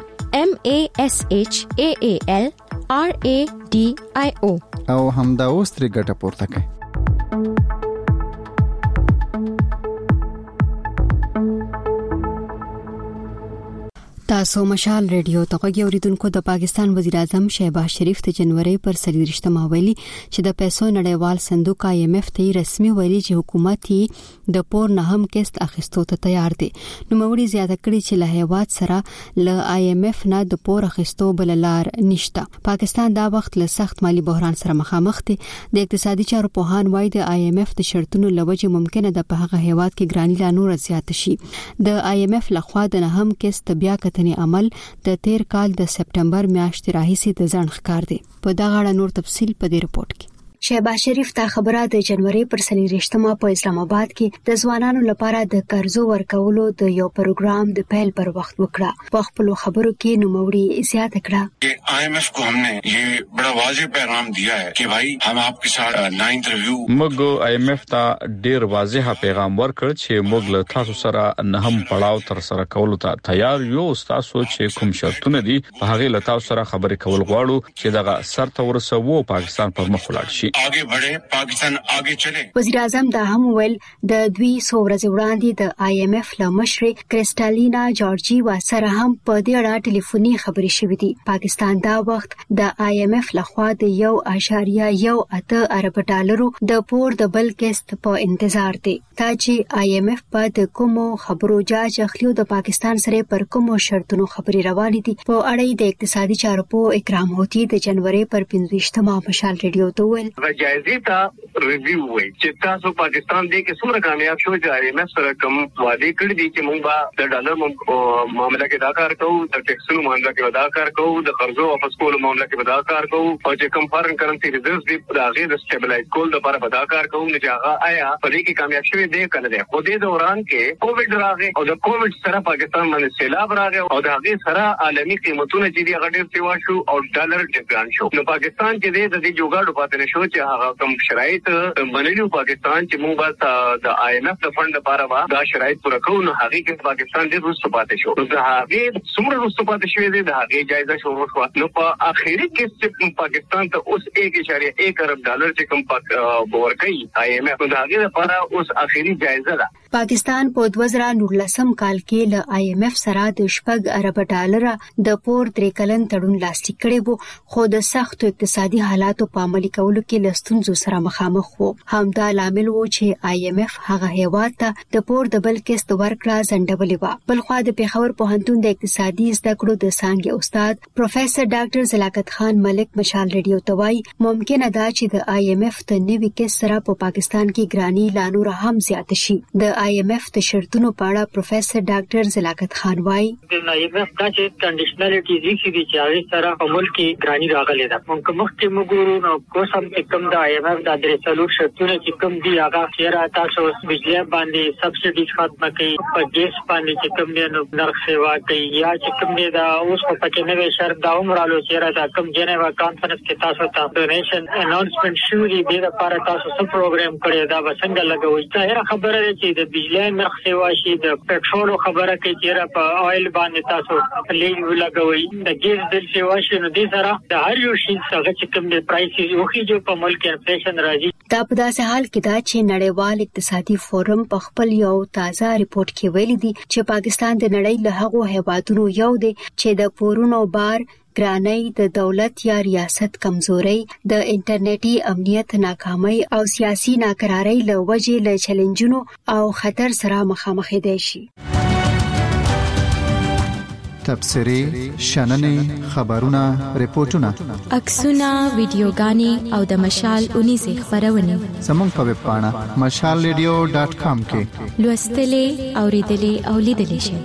MASHAAL RADIO او همدا اوس ترې ګټه پورته کړئ. تاسو مشال ریډیو ته غوږی اوریدونکو. د پاکستان وزیر اعظم شهباز شریف د جنوري پر 30 ویلي چې د پیسو نړیوال صندوق IMF ته رسمي ویلي چې حکومت یې د پور نه هم قسط اخیستو ته تیار دی. نو موري زیاته کړي چې له هیواد سره له IMF نه د پور اخیستو بل لار نشته. پاکستان دا وخت له سخت مالی بحران سره مخامخ دی. د اقتصادي چارو پوهان وايي د IMF د شرطونو لوجه ممکنه ده په هغه هیواد کې ګرانی لا نور زیات شي. د IMF لخوا د نه هم قسط بیا عمل د تیر کال د سپټمبر میاشتې راهیسې د ځان ښکار دی. په دغه اړه نور تفصیل په دې رپورت کې. شهباز شریف ته خبره د جنوري پر 30 په اسلام آباد کې د ځوانانو لپاره د قرضو ورکولو د یو پروګرام د پیل پر وخت وکړه. په خپل خبرو کې نوموړي زیاته کړه چې IMF کو हमने ये बड़ा वाضح पैगाम दिया है कि भाई हम आपके साथ ना इंटरव्यू موږ IMF ته ډیر واضح پیغام ورکړ چې موږ له تاسو سره نه هم پړاو تر سره کولو ته تیار یو. تاسو چې کوم شرطونه دي په هغه له تاسو سره خبرې کول غواړو چې دغه سرته ورسوو پاکستان پر مخ ولاړ شي. आगे बढ़े, पाकिस्तान आगे चले. وزیر اعظم دا هم ویل د دوی څو ورځې وړاندې د IMF له مشر کریسټالینا جورجیوا سره هم په دې اړه ټلیفوني خبرې شوې دي. پاکستان دا وخت د IMF لخوا د 1.18 ارب ډالرو د پور د بل قسط په انتظار دی. تا چې IMF په د کومو خبرو جاج اخلي د پاکستان سره پر کومو شرطونو خبرې روانې دي. په اړه د اقتصادي چارو په اکرام هوتی د جنوري پر 15 مشال ریډیو ته ویل جایزې ته ریویو وای چې تاسو پاکستان دې کې څومره کامیاب شو چې IMF سره کوم وعده کړی دي چې موږ به د ډالر معاملې کې دا کار کوو، د ټیکسونو معاملې کې دا کار کوو، د قرضو واپس کولو معاملې کې دا کار کوو، او چې کوم فارن کرنسي ریزرቭ دي د هغه د سټیبلایز کول لپاره دا کار کوو. نه چې هغه آیا په دې کې کامیاب شوی دی کنه دی. خو دې دوران کې کووډ راغی او د کووډ سره پاکستان باندې سیلاب راغی او د هغه سره عالمي قیمتونه چې دی هغه ډېر سیوا شو او ډالر ډیپران شو. نو پاکستان کې د دې جوګاړو پاتې نشو چې هغه کوم شرایط منلو پاکستان چې موږ به د IMF د فند لپاره دا شرایط پوره کوو. نو هغه کې پاکستان ډېر وروسته پاتې شو. نو هغه څومره وروسته پاتې شوی دی د هغه جایزه شروع شو. نو په اخیری کې چې پاکستان ته اوس 1.1 ارب ډالر چې کوم ورکوي IMF نو هغه لپاره اوس اخیری جایزه ده. پاکستان په 2019 کال کې له IMF سره د 4 ارب ډالر د پور 3 کلن تړون لاسلیک کړی وو. خو د سختو اقتصادي حالاتو په عملي کولو کې لستونزو سره مخامخ وو. همدا لامل وو چې IMF هغه هیواد ته د پور د بل قسط ورکړه ځنډولې و. بلخوا د پیښور پوهنتون د اقتصادي زده کړو د څانګې استاد پروفیسور ډاکټر زلاکت خان ملک مشال ریډیو ته وایي ممکنه ده چې د IMF د نوي قسط سره په پاکستان کې ګرانی لا نور هم زیات شي. د IMF د شرطونو په اړه پروفیسور ډاکټر زلاکت خان وایي د IMF د کنډیشنالټی چې هغه سره په ملک کې ګرانی راغلي ده. موږ مخکې موږ نو کوم کم د IMF د درېڅلور شرطونه چې کوم دی هغه چیرې تاسو بجلی باندې سبسایډي ختمه کوي، په ګیس باندې چې کوم دی نو نرخ سیوا کوي، یا چې کوم دی دا اوس په پکې نوې شرط دا عمرالو چیرې دا کوم جنیوا کانفرنس کې تاسو ته ډونیشن اناونسمنت شوې دی د لپاره تاسو څه پروګرام کړی دا وسنګ لګوي. ظاهر خبره ده چې د بجلی نرخ سیوا شي، د پټرول خبره کې چیرې په آیل باندې تاسو لیږ لګوي، د ګیس بل سیوا شي. نو دې سره د هر یو شي څنګه چې کوم دی پرایس یو خي جو په ملک انفلیشن راځي. دا په داسې حال کې دا چې نړیوال اقتصادي فورم په خپل یو تازه ریپورت کې ویلي دي چې پاکستان د نړۍ له هغو هیوادونو یو دی چې د پورونو بار، ګرانۍ، د دولت یا ریاست کمزوري، د انټرنیټي امنیت ناکامۍ او سیاسي ناکرارۍ له وجې له چیلنجونو او خطر سره مخامخ دي شي. تبصري، شننې، خبرونه، ریپورتونه، عکسونه، ویډیوګانې او د مشال 19 خبرونه زموږ په ویب پاڼه mashalradio.com کې لوستلې، اوریدلې او لیدلې شئ.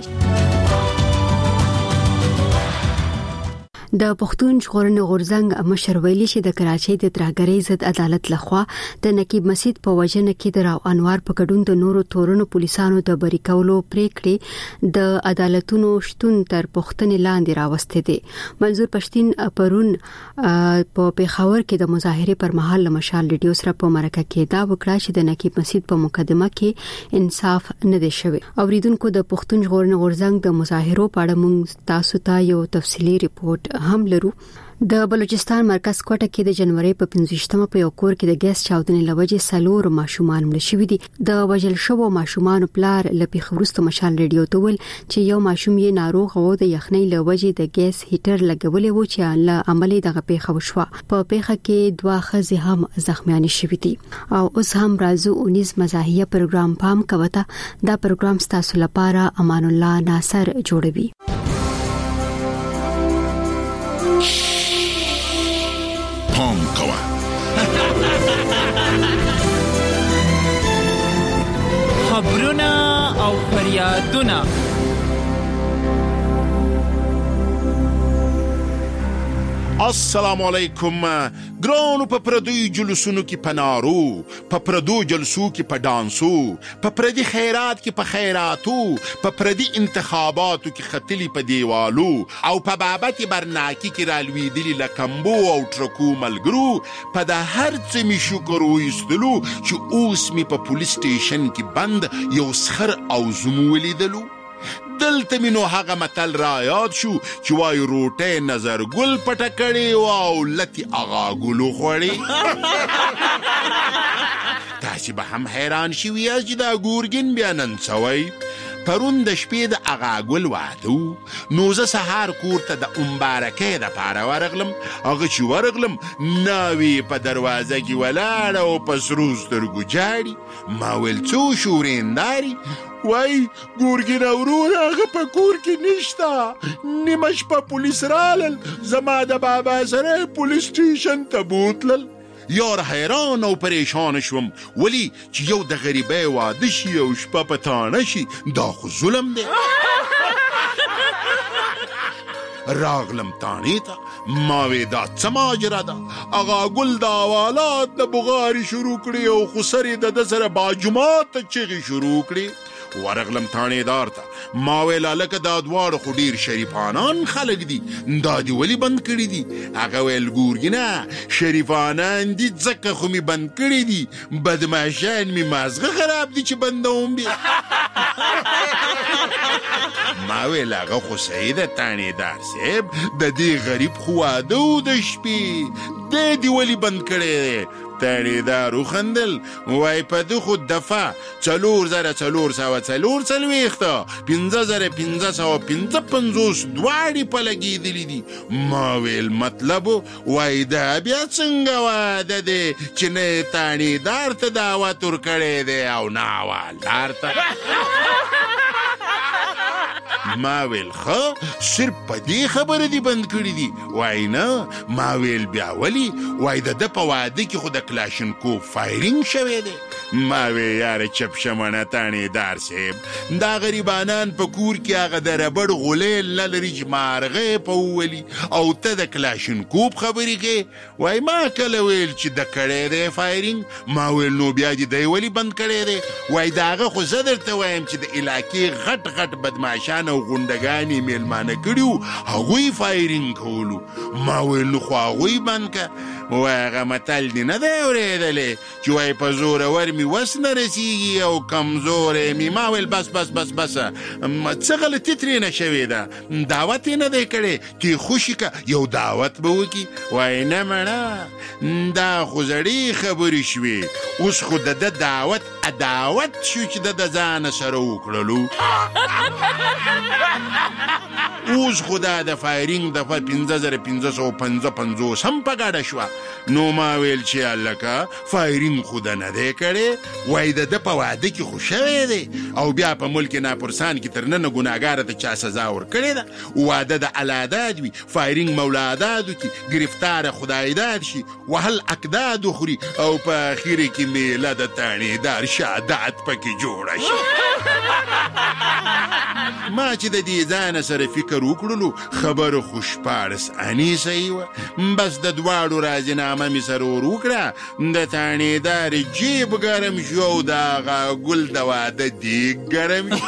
د پښتون ژغورنې غورځنګ مشر ویلي چې د کراچۍ د ترهګرۍ ضد عدالت لخوا د نقیب مسجد په وجنه کې د راو انوار په ګډون د نورو تورونو پولیسانو د بری کولو پریکړې د عدالتونو شتون تر پښتنې لاندې راوستي دي. منظور پښتين پرون په پیښور کې د مظاهره پر مهال مشال ریډیو سره په مرکه کې دا وکړه چې د نقیب مسجد په مقدمه کې انصاف نه دی شوی. اوریدونکو د پښتون ژغورنې غورځنګ د مظاهرو په اړه موږ تاسو ته یو تفصیلی ریپورت هم لرو. د بلوچستان مرکز کوټه کې د جنوري په 15مه په یو کور کې د ګیس چاودنې لوجې 4 ماشومان مړ شوي دي. د وژل شوو ماشومان پلار لپاره خبرسته مشال ریډیو ته ویل چې یو ماشوم یې ناروغ و د یخنۍ لوجې د ګیس هیټر لګولې و چې له عملي دغه پیښه وشوه. په پیښه کې 2 ښځې هم زخمیان شوي دي. او اوس هم راځو 19 مزاحیه پروګرام پام کوته. دا پروګرام ستاسو لپاره امان الله ناصر جوړوي. پام کوه خبرونه او فریادونه السلام علیکم. ګرانو په پردوی جلوسونو کې پنارو، په پردو جلسو کې په ډانسو، په پردي خیرات کې په خیراتو، په پردي انتخاباتو کې خطلی په دیوالو او په بابت برناکی کې رالویدلی لکمبو او ټرکو ملګرو په د هر څه می شکر وایستلو چې اوس می په پولیس سټیشن کې بند یو سخر او زمو ولیدلو. دلته مینو هغه متل را یاد شو چې وای روټه نظر ګل پټه کړي او لتی اغا ګلو خوړي. تاسو به هم حیران شوي چې دا ګورګین بیا نن سوی. پرون د شپې د اغا ګل وادو نو زه سهار کور ته د مبارکۍ د پاره ورغلم. هغه چې ورغلم ناوی په دروازه کې ولاړه او په سرو سترګو جاړي. ما ویل څو شورینداري وای ګورګین ورور هغه په کور کې نشته. نیمه شپه پولیس رالل زما د بابا سره پولیس سټیشن ته بوتلل. یار حیران او پریشان شوم ولی چې یو د غریبۍ واده شي او شپه په تانه شي دا خو ظلم دی. راغلم تانی ته ماوی دا څه ماجرا ده. اغا ګل د حوالات د بغاري شروع کړي او خسرې د سره باجمات ته چغې شروع کړي. ورغلم تانیدار ته ما ویل لکه دا دواړه خو ډیر شریفانان خلک دي، دا دی ولی بند کړي دي؟ هغه ویل ګورګینه شریفانان دي ځکه خو می بند کړي دي، بدمعشان می مازغه خراب دي چې بندوم دي. ما ویل هغه خو صحیح ده تانیدار صاحب، د دې غریب خو واده و د شپې دی دی ولی بند کړي دی. تانیدار وخندل وای په ده خو دفعه 4,440 5,555 دواړې په لګېدلي دي. ما ویل مطلب وای دا بیا څنګه واده دی چې نه تانیدار ته دعوت ورکړی دی او نه حوالدار ته. ما ویل خو صرف په دې خبره دی بند کړي دي؟ وای نه. ما ویل بیا ولی؟ وای د ده په واده کې خو د کلاشینکوف فایرینګ شوی دی. ما وی یاره چپ شمنه تانیدار صاحب، دا غریبانان په کور کې هغه د ربړ غولیل نه لري چې مارغې په وولي او ته د کلاشینکوف خبرې کوې. وای ما کله ویل چې د کړی دی فایرینګ؟ ما ویل نو بیا دې دی ولې بند کړی دی؟ وای د هغه خو زه درته وایم چې د علاقې غټ غټ بدمعشان او غونډګانې میلمانه کړي هغوی فایرینګ کولو. ما ویل نو خو هغوی بند که. وای هغه متل دې نه دی اورېدلی چې وای په زورور مې می وس نه رسیږي او کمزورې می. ما ویل بس څه غلطي ترې نه شوې ده، دعوت یې نه دی کړی چې خوشي که یو دعوت به وکړي. وایي نه مړه دا خو زړې خبرې شوې، اوس خو د ده دعوت شو چې د ځانه سره وکړلو. اوس خو دا د فایرینګ دفعه 5555 هم په ګډه شوه. نو ما ویل چې هلکه فایرینګ خو ده نه دی کړی، وایي د ده په واده کې خو شوی دی او بیا په ملک ناپرسان کې تر ننه ګناهګاره ته چا سزا ورکړې ده. واده د الاداد وي، فایرینګ مولادادو کې ګرفتاره خدایداد شي، وهل اکداد خوري او په اخر کې میله د تانیدار شهادت پکې جوړه شي. ما چې د دې ځانه سره فکر وکړلو خبره خو شپاړس انې صحیح وه. بس د دواړو راضینامه مې سره ور وکړه، د تانیدار جیب ګرم شو او د هغه ګل د واده دیګ ګرم شو.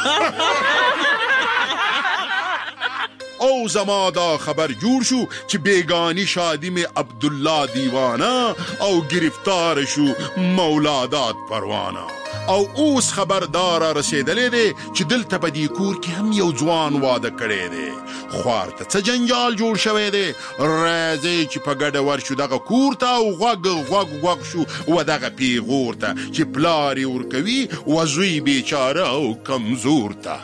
او زما دا خبر جوړ شو چې بیگانی شادی میں عبدالله دیوانه او گرفتار شو مولادات پروانه. او اوس خبردار رسیدلې دی چې دلته په دې کور کې هم یو ځوان واده کړی دی. خوار ته څه جنجال جوړ شوی دی، راځئ چې په ګډه ورشو دغه کور ته او غوږ شو و دغه پیغور ته چې پلار یې ورکوي و زوی بیچاره او کمزور ته.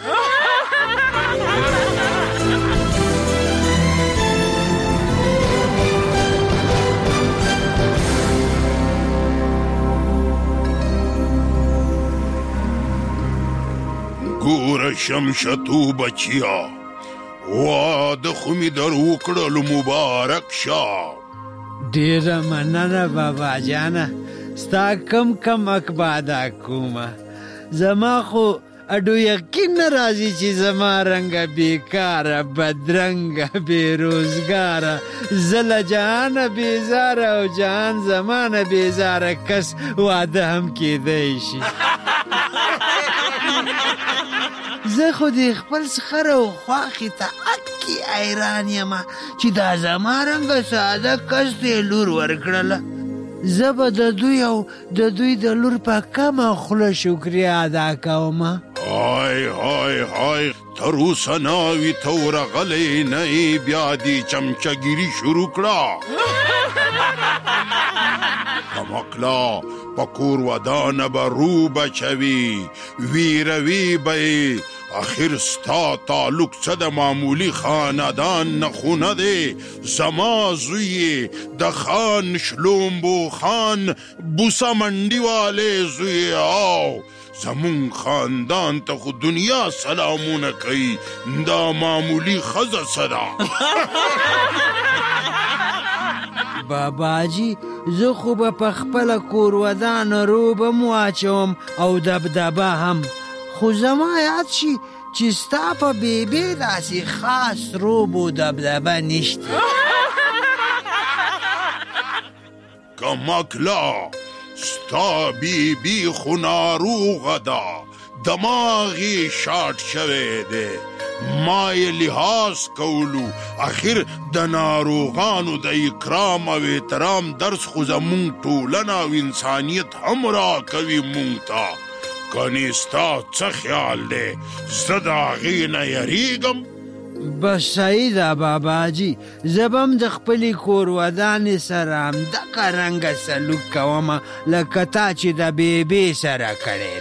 ګوره شمشتو بچیا، واده خو مې در وکړلو مبارک شه. ډېره مننه بابا جانه، ستا کم اکباده کومه. زما خو اډو یقین نه راځي چې زما رنګه بیکاره بدرنګه بېروزګاره زه له جهانه بېزاره او جهان زمانه بېزاره کس واده هم کېدی شي. زه خو د خپل سخر او خواښې ته اکې حیران یم چې دا زما رنګه ساده کس ته لور ورکړله. زه به د دوی د لور په کمه خوله شکریه ادا کومه. های تر اوسه ناوي ته ورغلی نه یې بیا دې چمچهګیري شروع کړه. کمکلا په کور ودانه به رو بچوي، ویروي به یې. آخر ستا تعلق څه د معمولی خاندان نه خو نه دی. زما زوی د خان شلومبو خان بوسه منډي والے زوی او زمون خاندان ته خو دنیا سلامونه کوي، دا معمولی ښځه څه ده؟ بابا جی زه خو به په خپله کور ودانه روبه م واچوم او دبدبه هم، خو زما یاد شي چې ستا په بیبي داسې خاص روب و دبدبه نشته. کمکلا ستا بیبي خو ناروغه ده، دماغی شاٹ شوی دی. ما یې لحاظ کولو، اخر د ناروغانو د اکرام او احترام درس خو زمونږ ټولنه او انسانیت هم راکوي مونږ ته. کنې ستا څه خیال دی؟ زه د هغې نه یریږم؟ بس صحیح ده بابا جی، زه به هم د خپلې کور ودانې سره همدغه رنګه سلوک کومه لکه تا چې د بیبي سره کړی.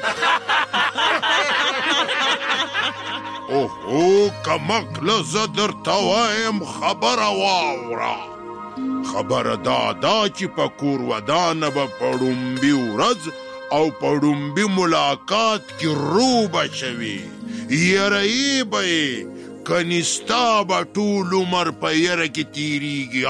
اوهو کمکله زه درته وایم خبره واوره. خبره دا چې په کور ودانه به په ړومبي ورځ او په ړومبي ملاقات کې رو بچوي، یرهیې به یې، کنې ستا به ټول عمر په یره کې تېرېږي.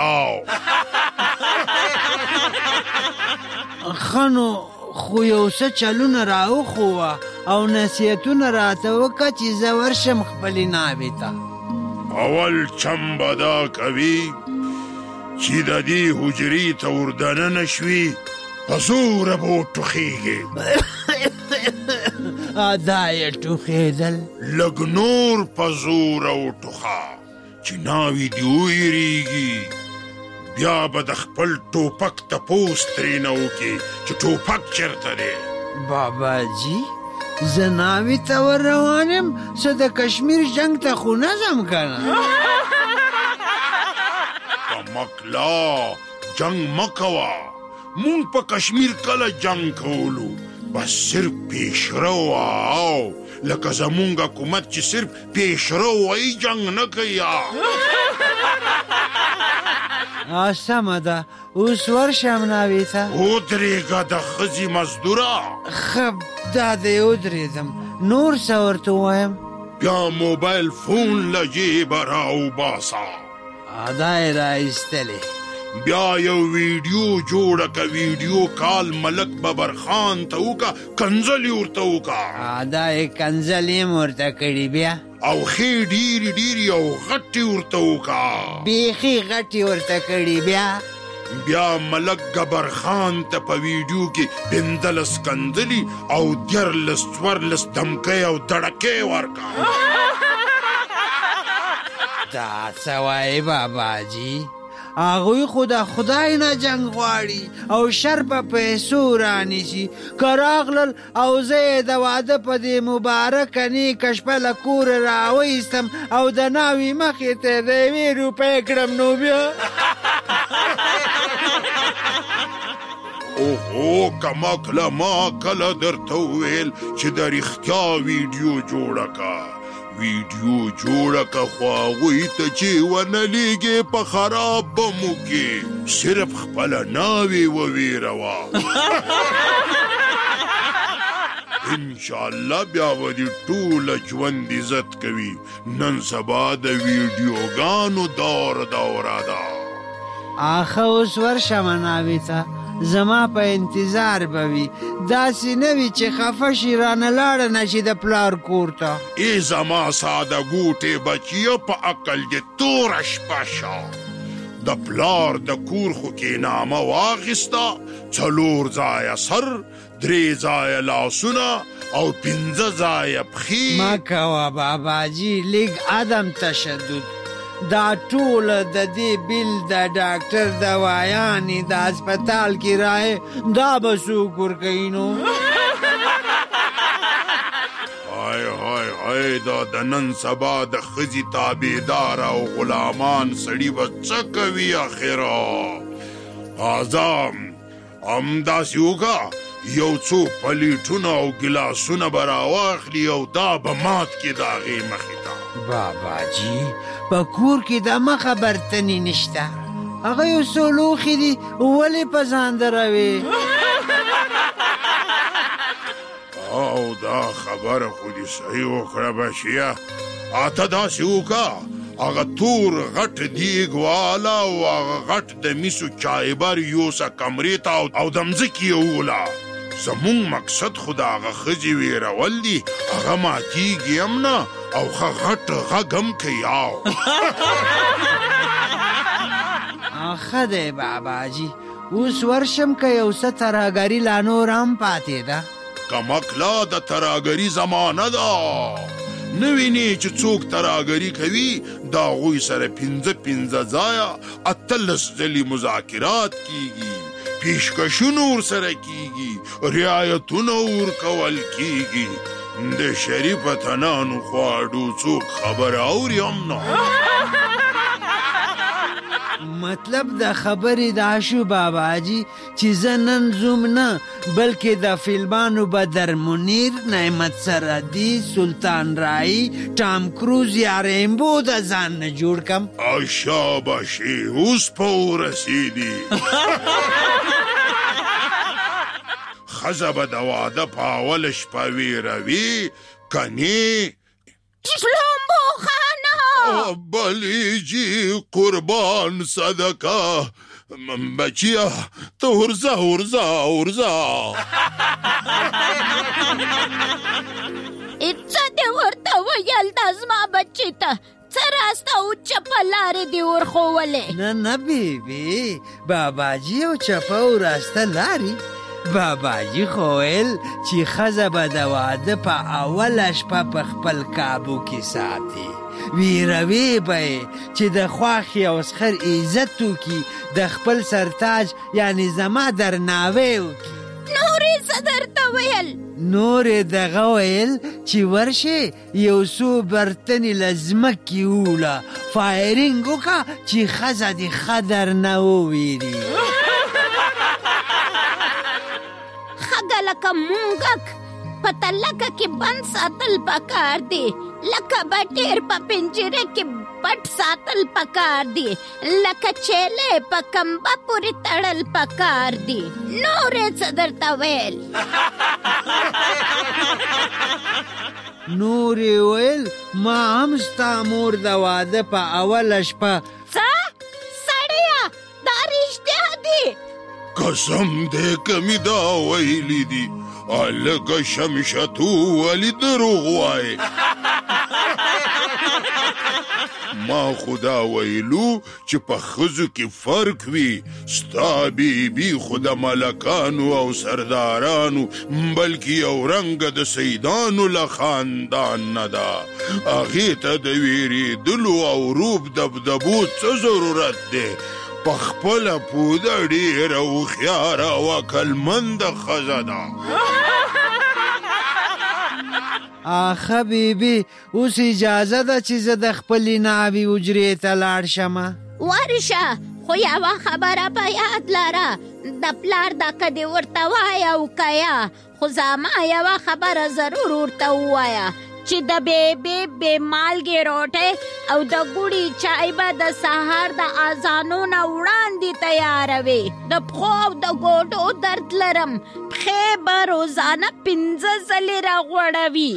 ښه نو خو یو څه چلونه راوښوه او نصیحتونه راته وکړه چې زه ورشم خپلې ناوې ته. اول چم به دا کوي چې د دې حجرې ته وردننه شوي په زوره به وټوخېږي. دا یې ټوخېدل؟ لږ نور په زوره وټوخه چې ناوې دې ویریږي. بیا به د خپل ټوپک تپوس ترېنه وکړي چې ټوپک چېرته دی. بابا جی زناوی ته ور روانم څه د کشمیر جنگ ته خو نه ځم کنه کمکلا جنگ مکوا مونږ په کشمیر کله جنگ کولو بس صرف پیشرو آو لکه زمونږ حکومت چې صرف پیشرو وای جنگ نه کوي سمه ده اوس ورشم ناوی ته ودرېږه د ښځې مزدوره ښه دا دی ودرېدم نور څه ورته ووایم بیا موبایل فون له جیبه راوباسه دا یې راایستلې بیا یو ویډیو جوړه که ویډیو کال ملک ببر خان ته وکړه کنځلې ورته وکړه دا یې کنځلې م ورته کړي بیا او ښې ډېرې او غټې ورته وکړه بیخي غټې ورته کړي بیا ملک گبر خان ته په ویډیو کې 15 کنځلې او 14 دمکۍ او دړکې ورکړه دا څه وایې بابا جی هغوی خو د خدای نه جنګ غواړي او شر په پیسو رانیسي که راغلل او زه یې د واده په دې مبارکه نیکه شپه له کوره راوایستم او د ناوې مخې ته د 1 روپۍ کړم نو بیا اوهو کمکله ما کله درته وویل چې د رښتیا ویډیو جوړه که ویډیو جوړه که خو هغوی ته چې ونه لیږې په خراب بمو کې صرف خپله ناوې وویروه انشاءالله بیا به دې ټوله ژوند عزت کوي نن سبا د ویډیوګانو دوره ده آخه اوس ورشم ناوې ته زما په انتظار به وي داسې نه وي چې خفه شي رانه لاړه نه شي د پلار کور ته ای زما ساده ګوټې بچیه په عقل دې توره شپه شه د پلار د کور خو کې نامه واخیسته 4 ځایه سر 3 ځایه لاسونه او 15 ځایه پښې مه کوه باباجي لږ عدم تشدد دا ټول د دې بیل د ډاکټر دوایانې د هسپتال کرایې دا به څوک ورکوي نو های دا د نن سبا د ښځې تابعدار او غلامان سړي به څه کوي اخره اعظم همداسې وکړه یو څو پلیټونه او ګلاسونه به راواخلي او دا به مات کړي د هغې مخې ته باباجي په کور کې د مخه برتنې نشته هغه یو څو لوښي دي ولې په ځان دروې او دا خبره خو دې صحیح وکړه بچیه اته داسې وکړه هغه تور غټ دیګ والا او هغه غټ د میسو چایبر یوسه کمرې ته او د مځکې یې ووله زمونږ مقصد خو د هغه ښځې ویرول دي هغه ماتیږي هم نه او ښه غټ غږ هم کوي ښه دی باباجي اوس ورشم که یو څه ترهګري لا نور هم پاتې ده کمکلا د ترهګري زمانه ده نه وینې چې څوک ترهګري کوي د هغوی سره 15 ځایه 18 ځلې مذاکرات کیږي پیشکشونه ورسره کیږي رعایتونه ورکول کیږي د شریف اتنانو خواړو څوک خبره اوري هم نه مطلب د خبرې دا شو باباجي چې زه نن زوم نه بلکې د فلمانو بدر منیر نعمت سرحدي سلطان رای ټام کروز یا ریمبو د ځان نه جوړ کم شاباشي اوس په ورسېدي ښځه به د واده په اوله شپه ویروي کنې شلومبو خانه بلی جی قربان صدقه بچیه ته ورځه څه دې ورته ویل دا زما بچی ته څه راسته او چپه لارې دې ورښولې نه بیبي باباجي او چپه او راسته لارې باباجي خو ویل چې ښځه به د واده په اوله شپه په خپل کابو کې ساتي ویروي به یې چې د خواښې او سخر عزت وکړي د خپل سرتاج یعنی زما درناوی وکړي نورې صدر ته ویل نور دغه ویل چې ورشه یو څو برتنې لزمکې ووله فایرینګ وکړه چې ښځه دې خدر نه وویري ښه لکه مونګک په تلکه کې بند ساتل پکار دی لکه بټیر په پنجره کې پټ ساتل پکار دی لکه چیلې په کمبه پورې تړل پکار دی نور څه درته ویل نور ویل ما هم ستا مور د واده په اوله شپه څه سړیه دا رښتیا دي قسم دې کمی دا ویلی دي لکه شمشتو ولی دروغ وای ما خدا ویلو چې په ښځو کې فرق وي ستا بیبي خو د ملکانو او سردارانو بلکې یو رنګه د سیدانو له خاندان نه ده هغې ته د ویرېدلو او روب دبدبو څه ضرورت دی په خپله پوده ډېره هوښیاره او عقلمنده ښځه ده آخه بیبي اوس اجازه ده چې زه د خپلې ناوې حجرې ته لاړ شمه ورشه خو یوه خبره په یاد لره د پلار دا که دې ورته وایه او که خو زما یوه خبره ضرور ورته ووایه چې د بیبي بې مالګې روټۍ او د ګوړي چای به د سهار د اذانو نه وړاندې تیاروي د پښو او د ګوډو درد لرم پښې به روزانه 15 ځلې راغوړوي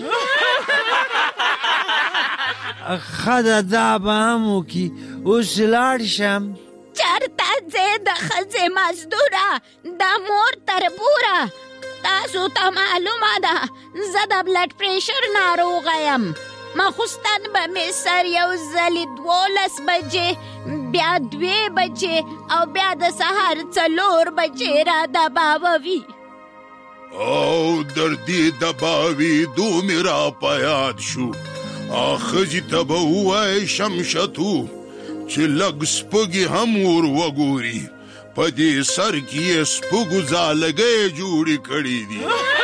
ښه ده دا به هم وکړي اوس لاړ شم چېرته ځې د ښځې مزدوره د مور تربوره تاسو ته معلومه ده زه د بلډ پریشر ناروغه یم مخصوصاً به مې سر یو ځلې 12 بجې بیا 2 بجې او بیا د سهار 4 بجې را دباووي او دردي دباوېدو مې را په یاد شو ښځې ته به ووایې شمشتو چې لږ سپږې هم ور وګوري په دې سر کې یې سپږو ځالګۍ جوړې کړي دي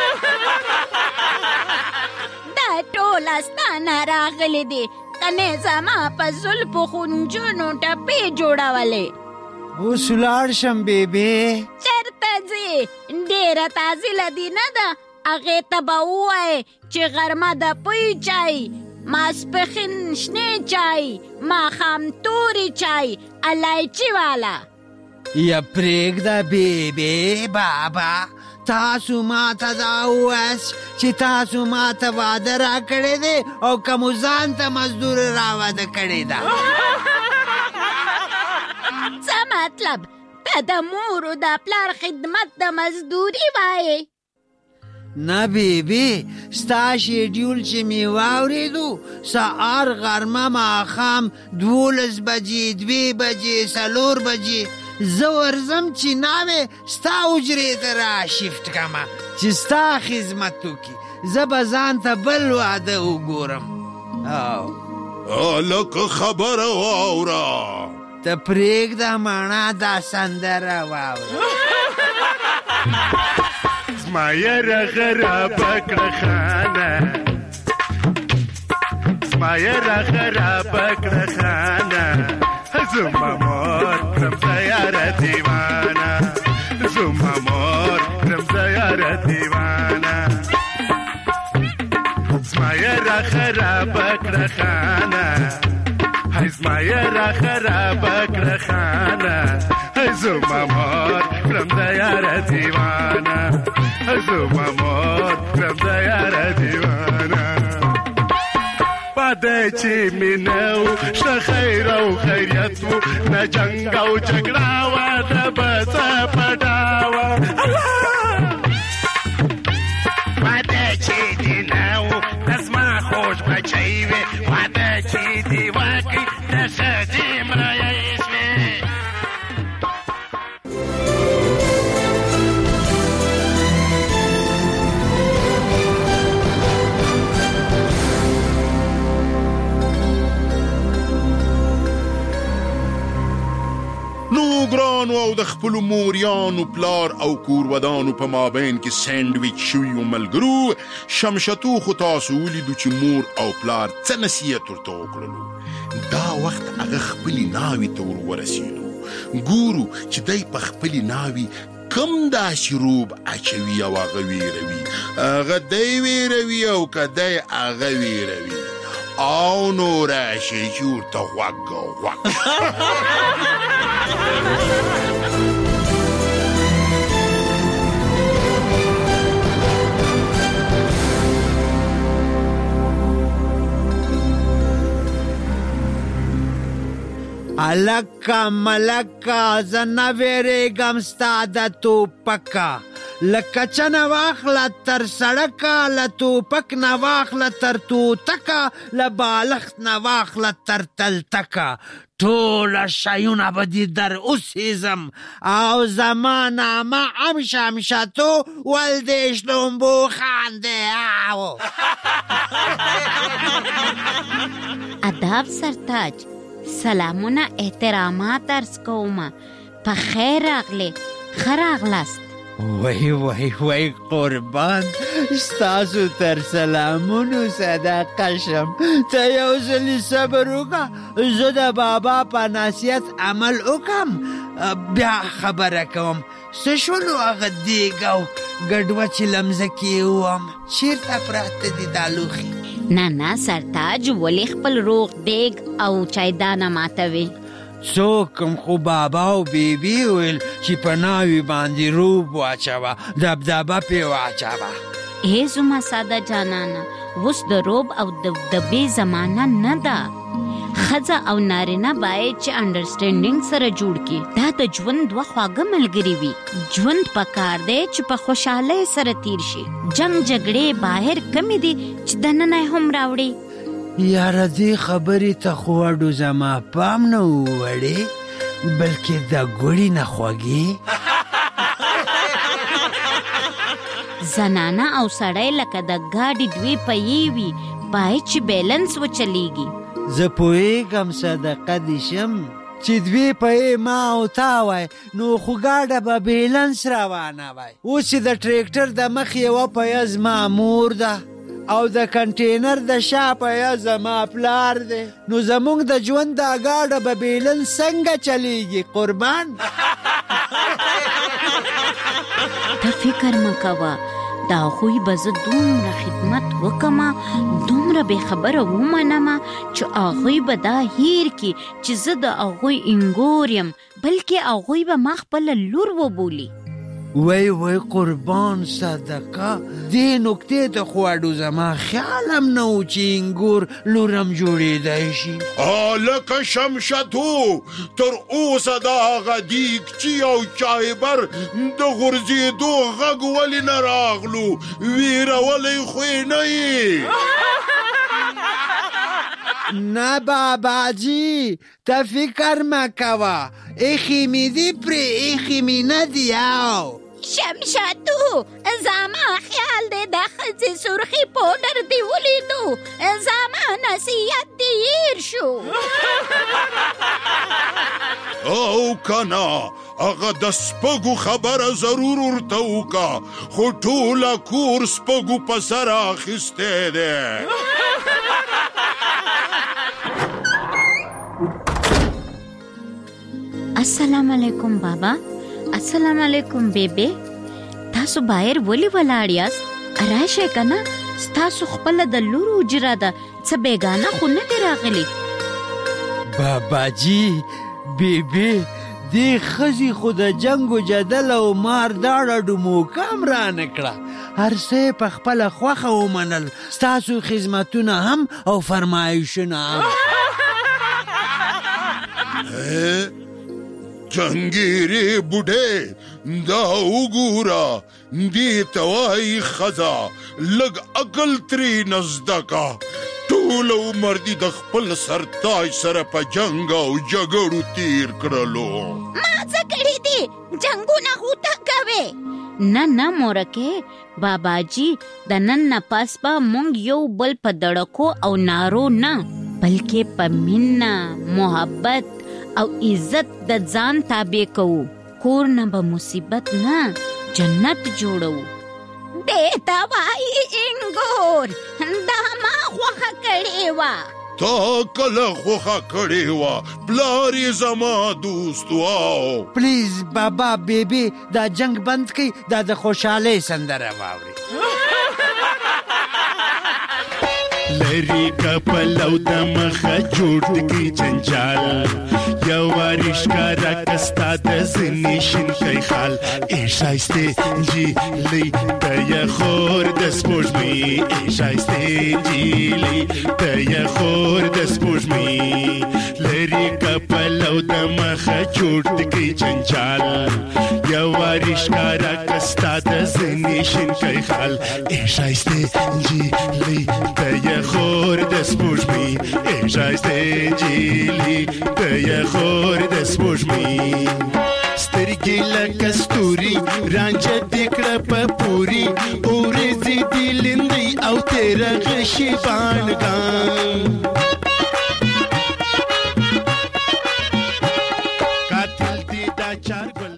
دا ټوله ستا نه راغلي دي کنې زما په زلفو خونجونو ټپې جوړولې اوس لاړ شم بیبي چېرته ځې ډېره تازیله دي نه ده هغې ته به ووایې چې غرمه د پوی چای ماسپښین شنې چای ماښام تورې چای الایچي والا یا پرېږده بیبي بابا تاسو ما ته دا ووایاست چې تاسو ما ته واده را کړی دی او که مو ځان ته مزدور را واده کړې ده څه مطلب ته د مور او د پلار خدمت د مزدوري وایې نه بیبي ستا شیډیول چې مې واورېدو سهار غرمه ماښام 12 بجې 2 بجې 4 بجې زه ورځم چې ناوې ستا حجرې ته را شفت کړمه چې ستا خدمت وکړي زه به ځان ته بل واده وګورم لکه خبره واوره ته پرېږده ماڼه دا سندره واوره زما یره خرابه کړه خانه زما یره خرابه کړه خانه زما مور کړم تیاره دیوانه زما مور کړم تیاره دیوانه زما یره خرابه کړه خانه زما یره خرابه کړه خانه زما مور کړم تیاره دیوانه زما مور کړم تیاره دیوانه پدې چې مينو شته خیر او خیریت وو نه جنگ او جګړه وا د بس پډاوا پدې چې دینو دسما خوش بچي وي پدې چې دی واقعي د سجې مرایس وي ګرانو او د خپلو موریانو پلار او کورودانو په مابین کې سینډویچ شویو ملګرو، شمشتو خو تاسو ولیدو چې مور او پلار څه نصیحت ورته وکړلو. دا وخت هغه خپلې ناوې ته ورسېدو. ګورو چې دی په خپلې ناوې کم داسې روب اچوي او هغه ویروي. هغه دی ویروي او که دی هغه ویروي، او نو راشي چې ورته غوږ غوږ. الکا ملکا زنه ویریږم ستا د توپکه، لکه چنه واخله تر سړکه، له توپک نه واخله تر توتکه، له بالښت نه واخله تر تلتکه. ټوله شیونه به دې در اوسېزم او زما نامه امشمشتو ول دې شلومبو خاندې. ادب سرتاج، سلامونه احترامات عرض کوم. په خیر راغلی، ښه راغلاست. وای قربان ستاسو تر سلامونو صدقه شم. ته یو ځلې صبر وکړه، زه د بابا په نصیحت عمل وکړم، بیا خبره کوم. څه شولو هغه دیګ او ګډوه چې لمزه کې وم، چېرته پراته دي دا لوښي؟ نه سرتاج، ولې خپل روغ دیګ او چایدانه ماتوي؟ څوکم خو بابا او بیبي ویل چې په ناوې باندې روب واچوه، دبدبه پې واچوه. ای زما ساده جانانه، اوس د روب او دبدبې زمانه نه ده. ښځه او نارینه باید چې انډرسټینډینګ سره جوړ کړي. دا د ژوند دوه خواږه ملګري وي. ژوند پکار دی چې په خوشحالۍ سره تیر شي. جنگ جګړې بهر کمې دي چې دننه هم راوړي. یاره دې خبرې ته خو اډو زما پام نه ووړې، بلکې د ګوړې نه خوږې. زنانه او سړی لکه د ګاډي دوی پهیې وي، باید چې بیلنس وچلیږي. زه پوهېږم صدقه دې شم چې دوی پهیې ما او تا وای، نو خو ګاډه به بیلنس روانه وای. اوس چې د ټریکټر د مخ یوه پهیه زما مور ده او د کنټینر د شا پهیه زما پلار دی، نو زمونږ د ژوند دا ګاډه به بیلنس څنګه چلیږي قربان؟ ته فکر مه کوه، د هغوی به زه دومره خدمت وکړم، دومره بې خبره ومنم چې هغوی به دا هیر کړي چې زه د هغوی انګور یم، بلکې هغوی به ما خپله لور وبولي. وای قربان صدقه، دې نکتې ته خو اډو زما خیال هم نه و چې انګور لورم جوړېدی شي. لکه شمشتو تر اوسه دا هغه دیګ چې او چایبر د غورځېدو غږ ولې نه راغلو؟ ویرولی خو یې نه یې. نه باباجی، ته فکر مه کوه، ایخی می دی پری ایخی می ندی. او شمشتو، زما خیال دی د ښځې سرخي پودر دی ولیدو، زما نصیحت دی هیر شو. او کنا هغه د سپږو خبره ضرور ورته وکړه، خو ټوله کور سپږو په سر اخیستی دی. السلام علیکم بابا. السلام علیکم بیبی. تاسو بهر ولې ولاړ یاست؟ راشئ که نه، ستاسو خپله د لور حجره ده، څه بیګانه خو نه دی راغلی. باباجي بیبی، دې ښځې خو د جنګ و جدل او مار داړه ډموکه هم رانه کړه، هر څه یې په خپله خوښه ومنل، ستاسو خدمتونه هم او فرمایشونه هم. جنگیرې بوډۍ، دا وګوره، دې ته وایي ښځه، لږ عقل ترې زده که. ټول عمر دې د خپل سرتاج سره په جنګ او جګړو تیر کړلو. ما څه کړي دي؟ جنګونه خو ته کوې. نه مورکې باباجي، د نن نه پس به مونږ یو بل په دړکو او نارو نه، بلکې په مینه، محبت او عزت د ځان تابع کوو، کور نه به مصیبت نه جنت جوړو. دیتا وای انګور دا ما خوخه کړې وا، تا کله خوخه کړې وا، پلار یې زما دوست واو. پلیز بابا بیبي دا جنگ بند کړئ، دا د خوشحالۍ سندره واورئ. لری کپلو د مخه جوړ کی جنجال، یو وارش کارا کستا د زنیشن کای خال. ای شایسته جی لی تیا خور د سپوږمۍ، ای شایسته جی لی تیا خور د سپوږمۍ. لری کپلو د مخه جوړ کی جنجال، یو وارش کارا کستا د زنیشن کای خال. ای شایسته جی لی تیا خور د سپوږمۍ، ای شایسته جیلی تیا خور د سپوږمۍ. سترګې لکه ستوري رانجه دې کړه په پوري، اورېځې دې لندۍ او تیره غشي بانګان. قاتل دې دا چارګل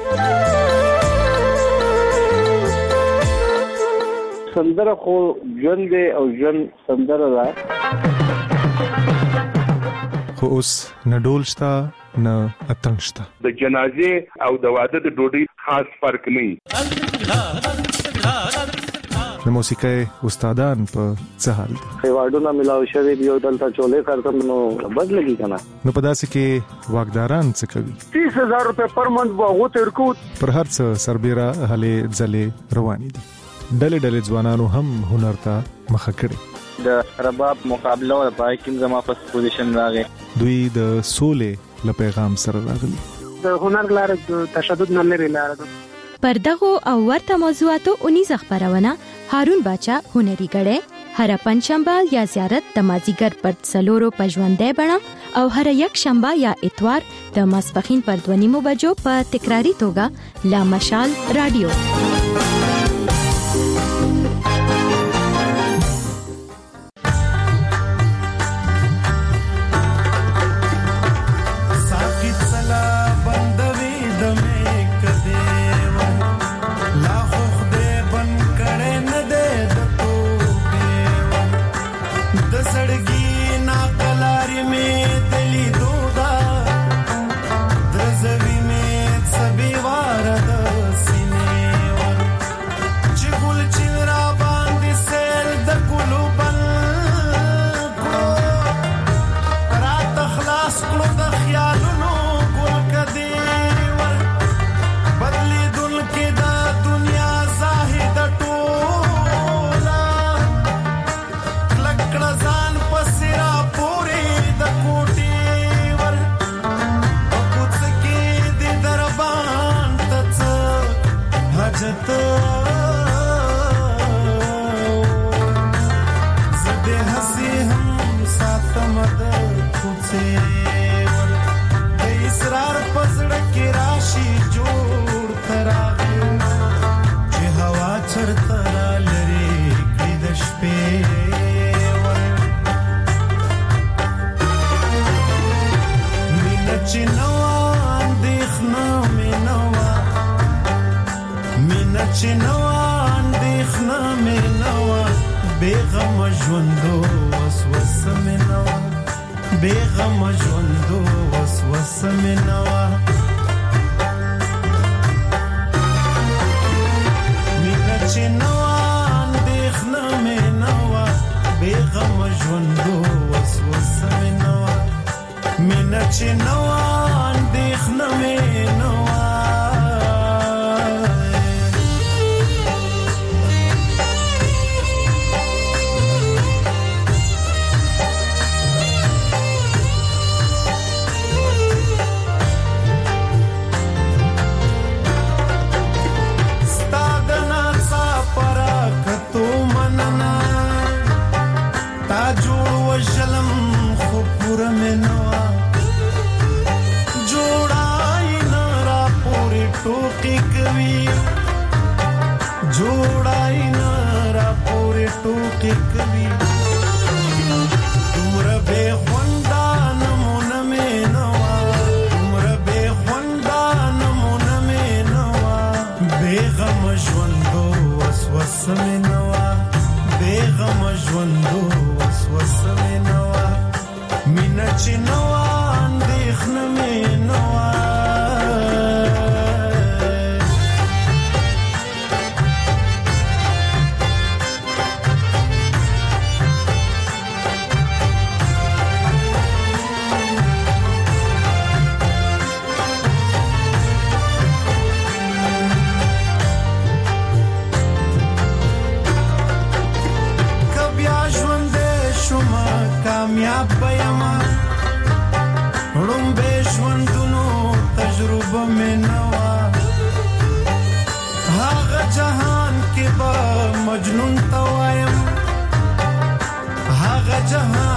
سندره خو ژوند دی او ژوند سندره ده. خو اوس نه ډول شته نه اتڼ شته. د جنازې او د واده د ډوډۍ خاص فرق نه. د موسیقۍ استادان په څه حال دي؟ خیواډونه ملاو شوي دي او دلته چولې کارتم نو بد لګي کنه. نو په داسې کې واګداران څه کوي؟ 30,000 روپے پر منث واغو تر کو پر هر څه سربېره هلې ځلې روانې دي. ډلې ډلې ځوانانو هم هنر ته مخه کړې. د رباب مقابله او پای کې زما فرست پوزیشن راغی. دوی د سولې له پیغام سره راغلي. د هنر لاره تشدد نه لري لاره. پر دغه او ورته موضوعاتو 19 خبرونه هارون باچا هنري غړې هر پنځشنبه یا زیارت د مازیګر پر څلورو پژوندې بڼه او هر یک شنبه یا اتوار د ماسپخین پر 2:30 بجو په تکراری توګه لا مشال رادیو. چې نو اندېښنه مې نه وه کامیاب بېما وړومبې ژوندونو تجربه مې نه وه هغه جهان کې به مجنون ته وایم هغه جهان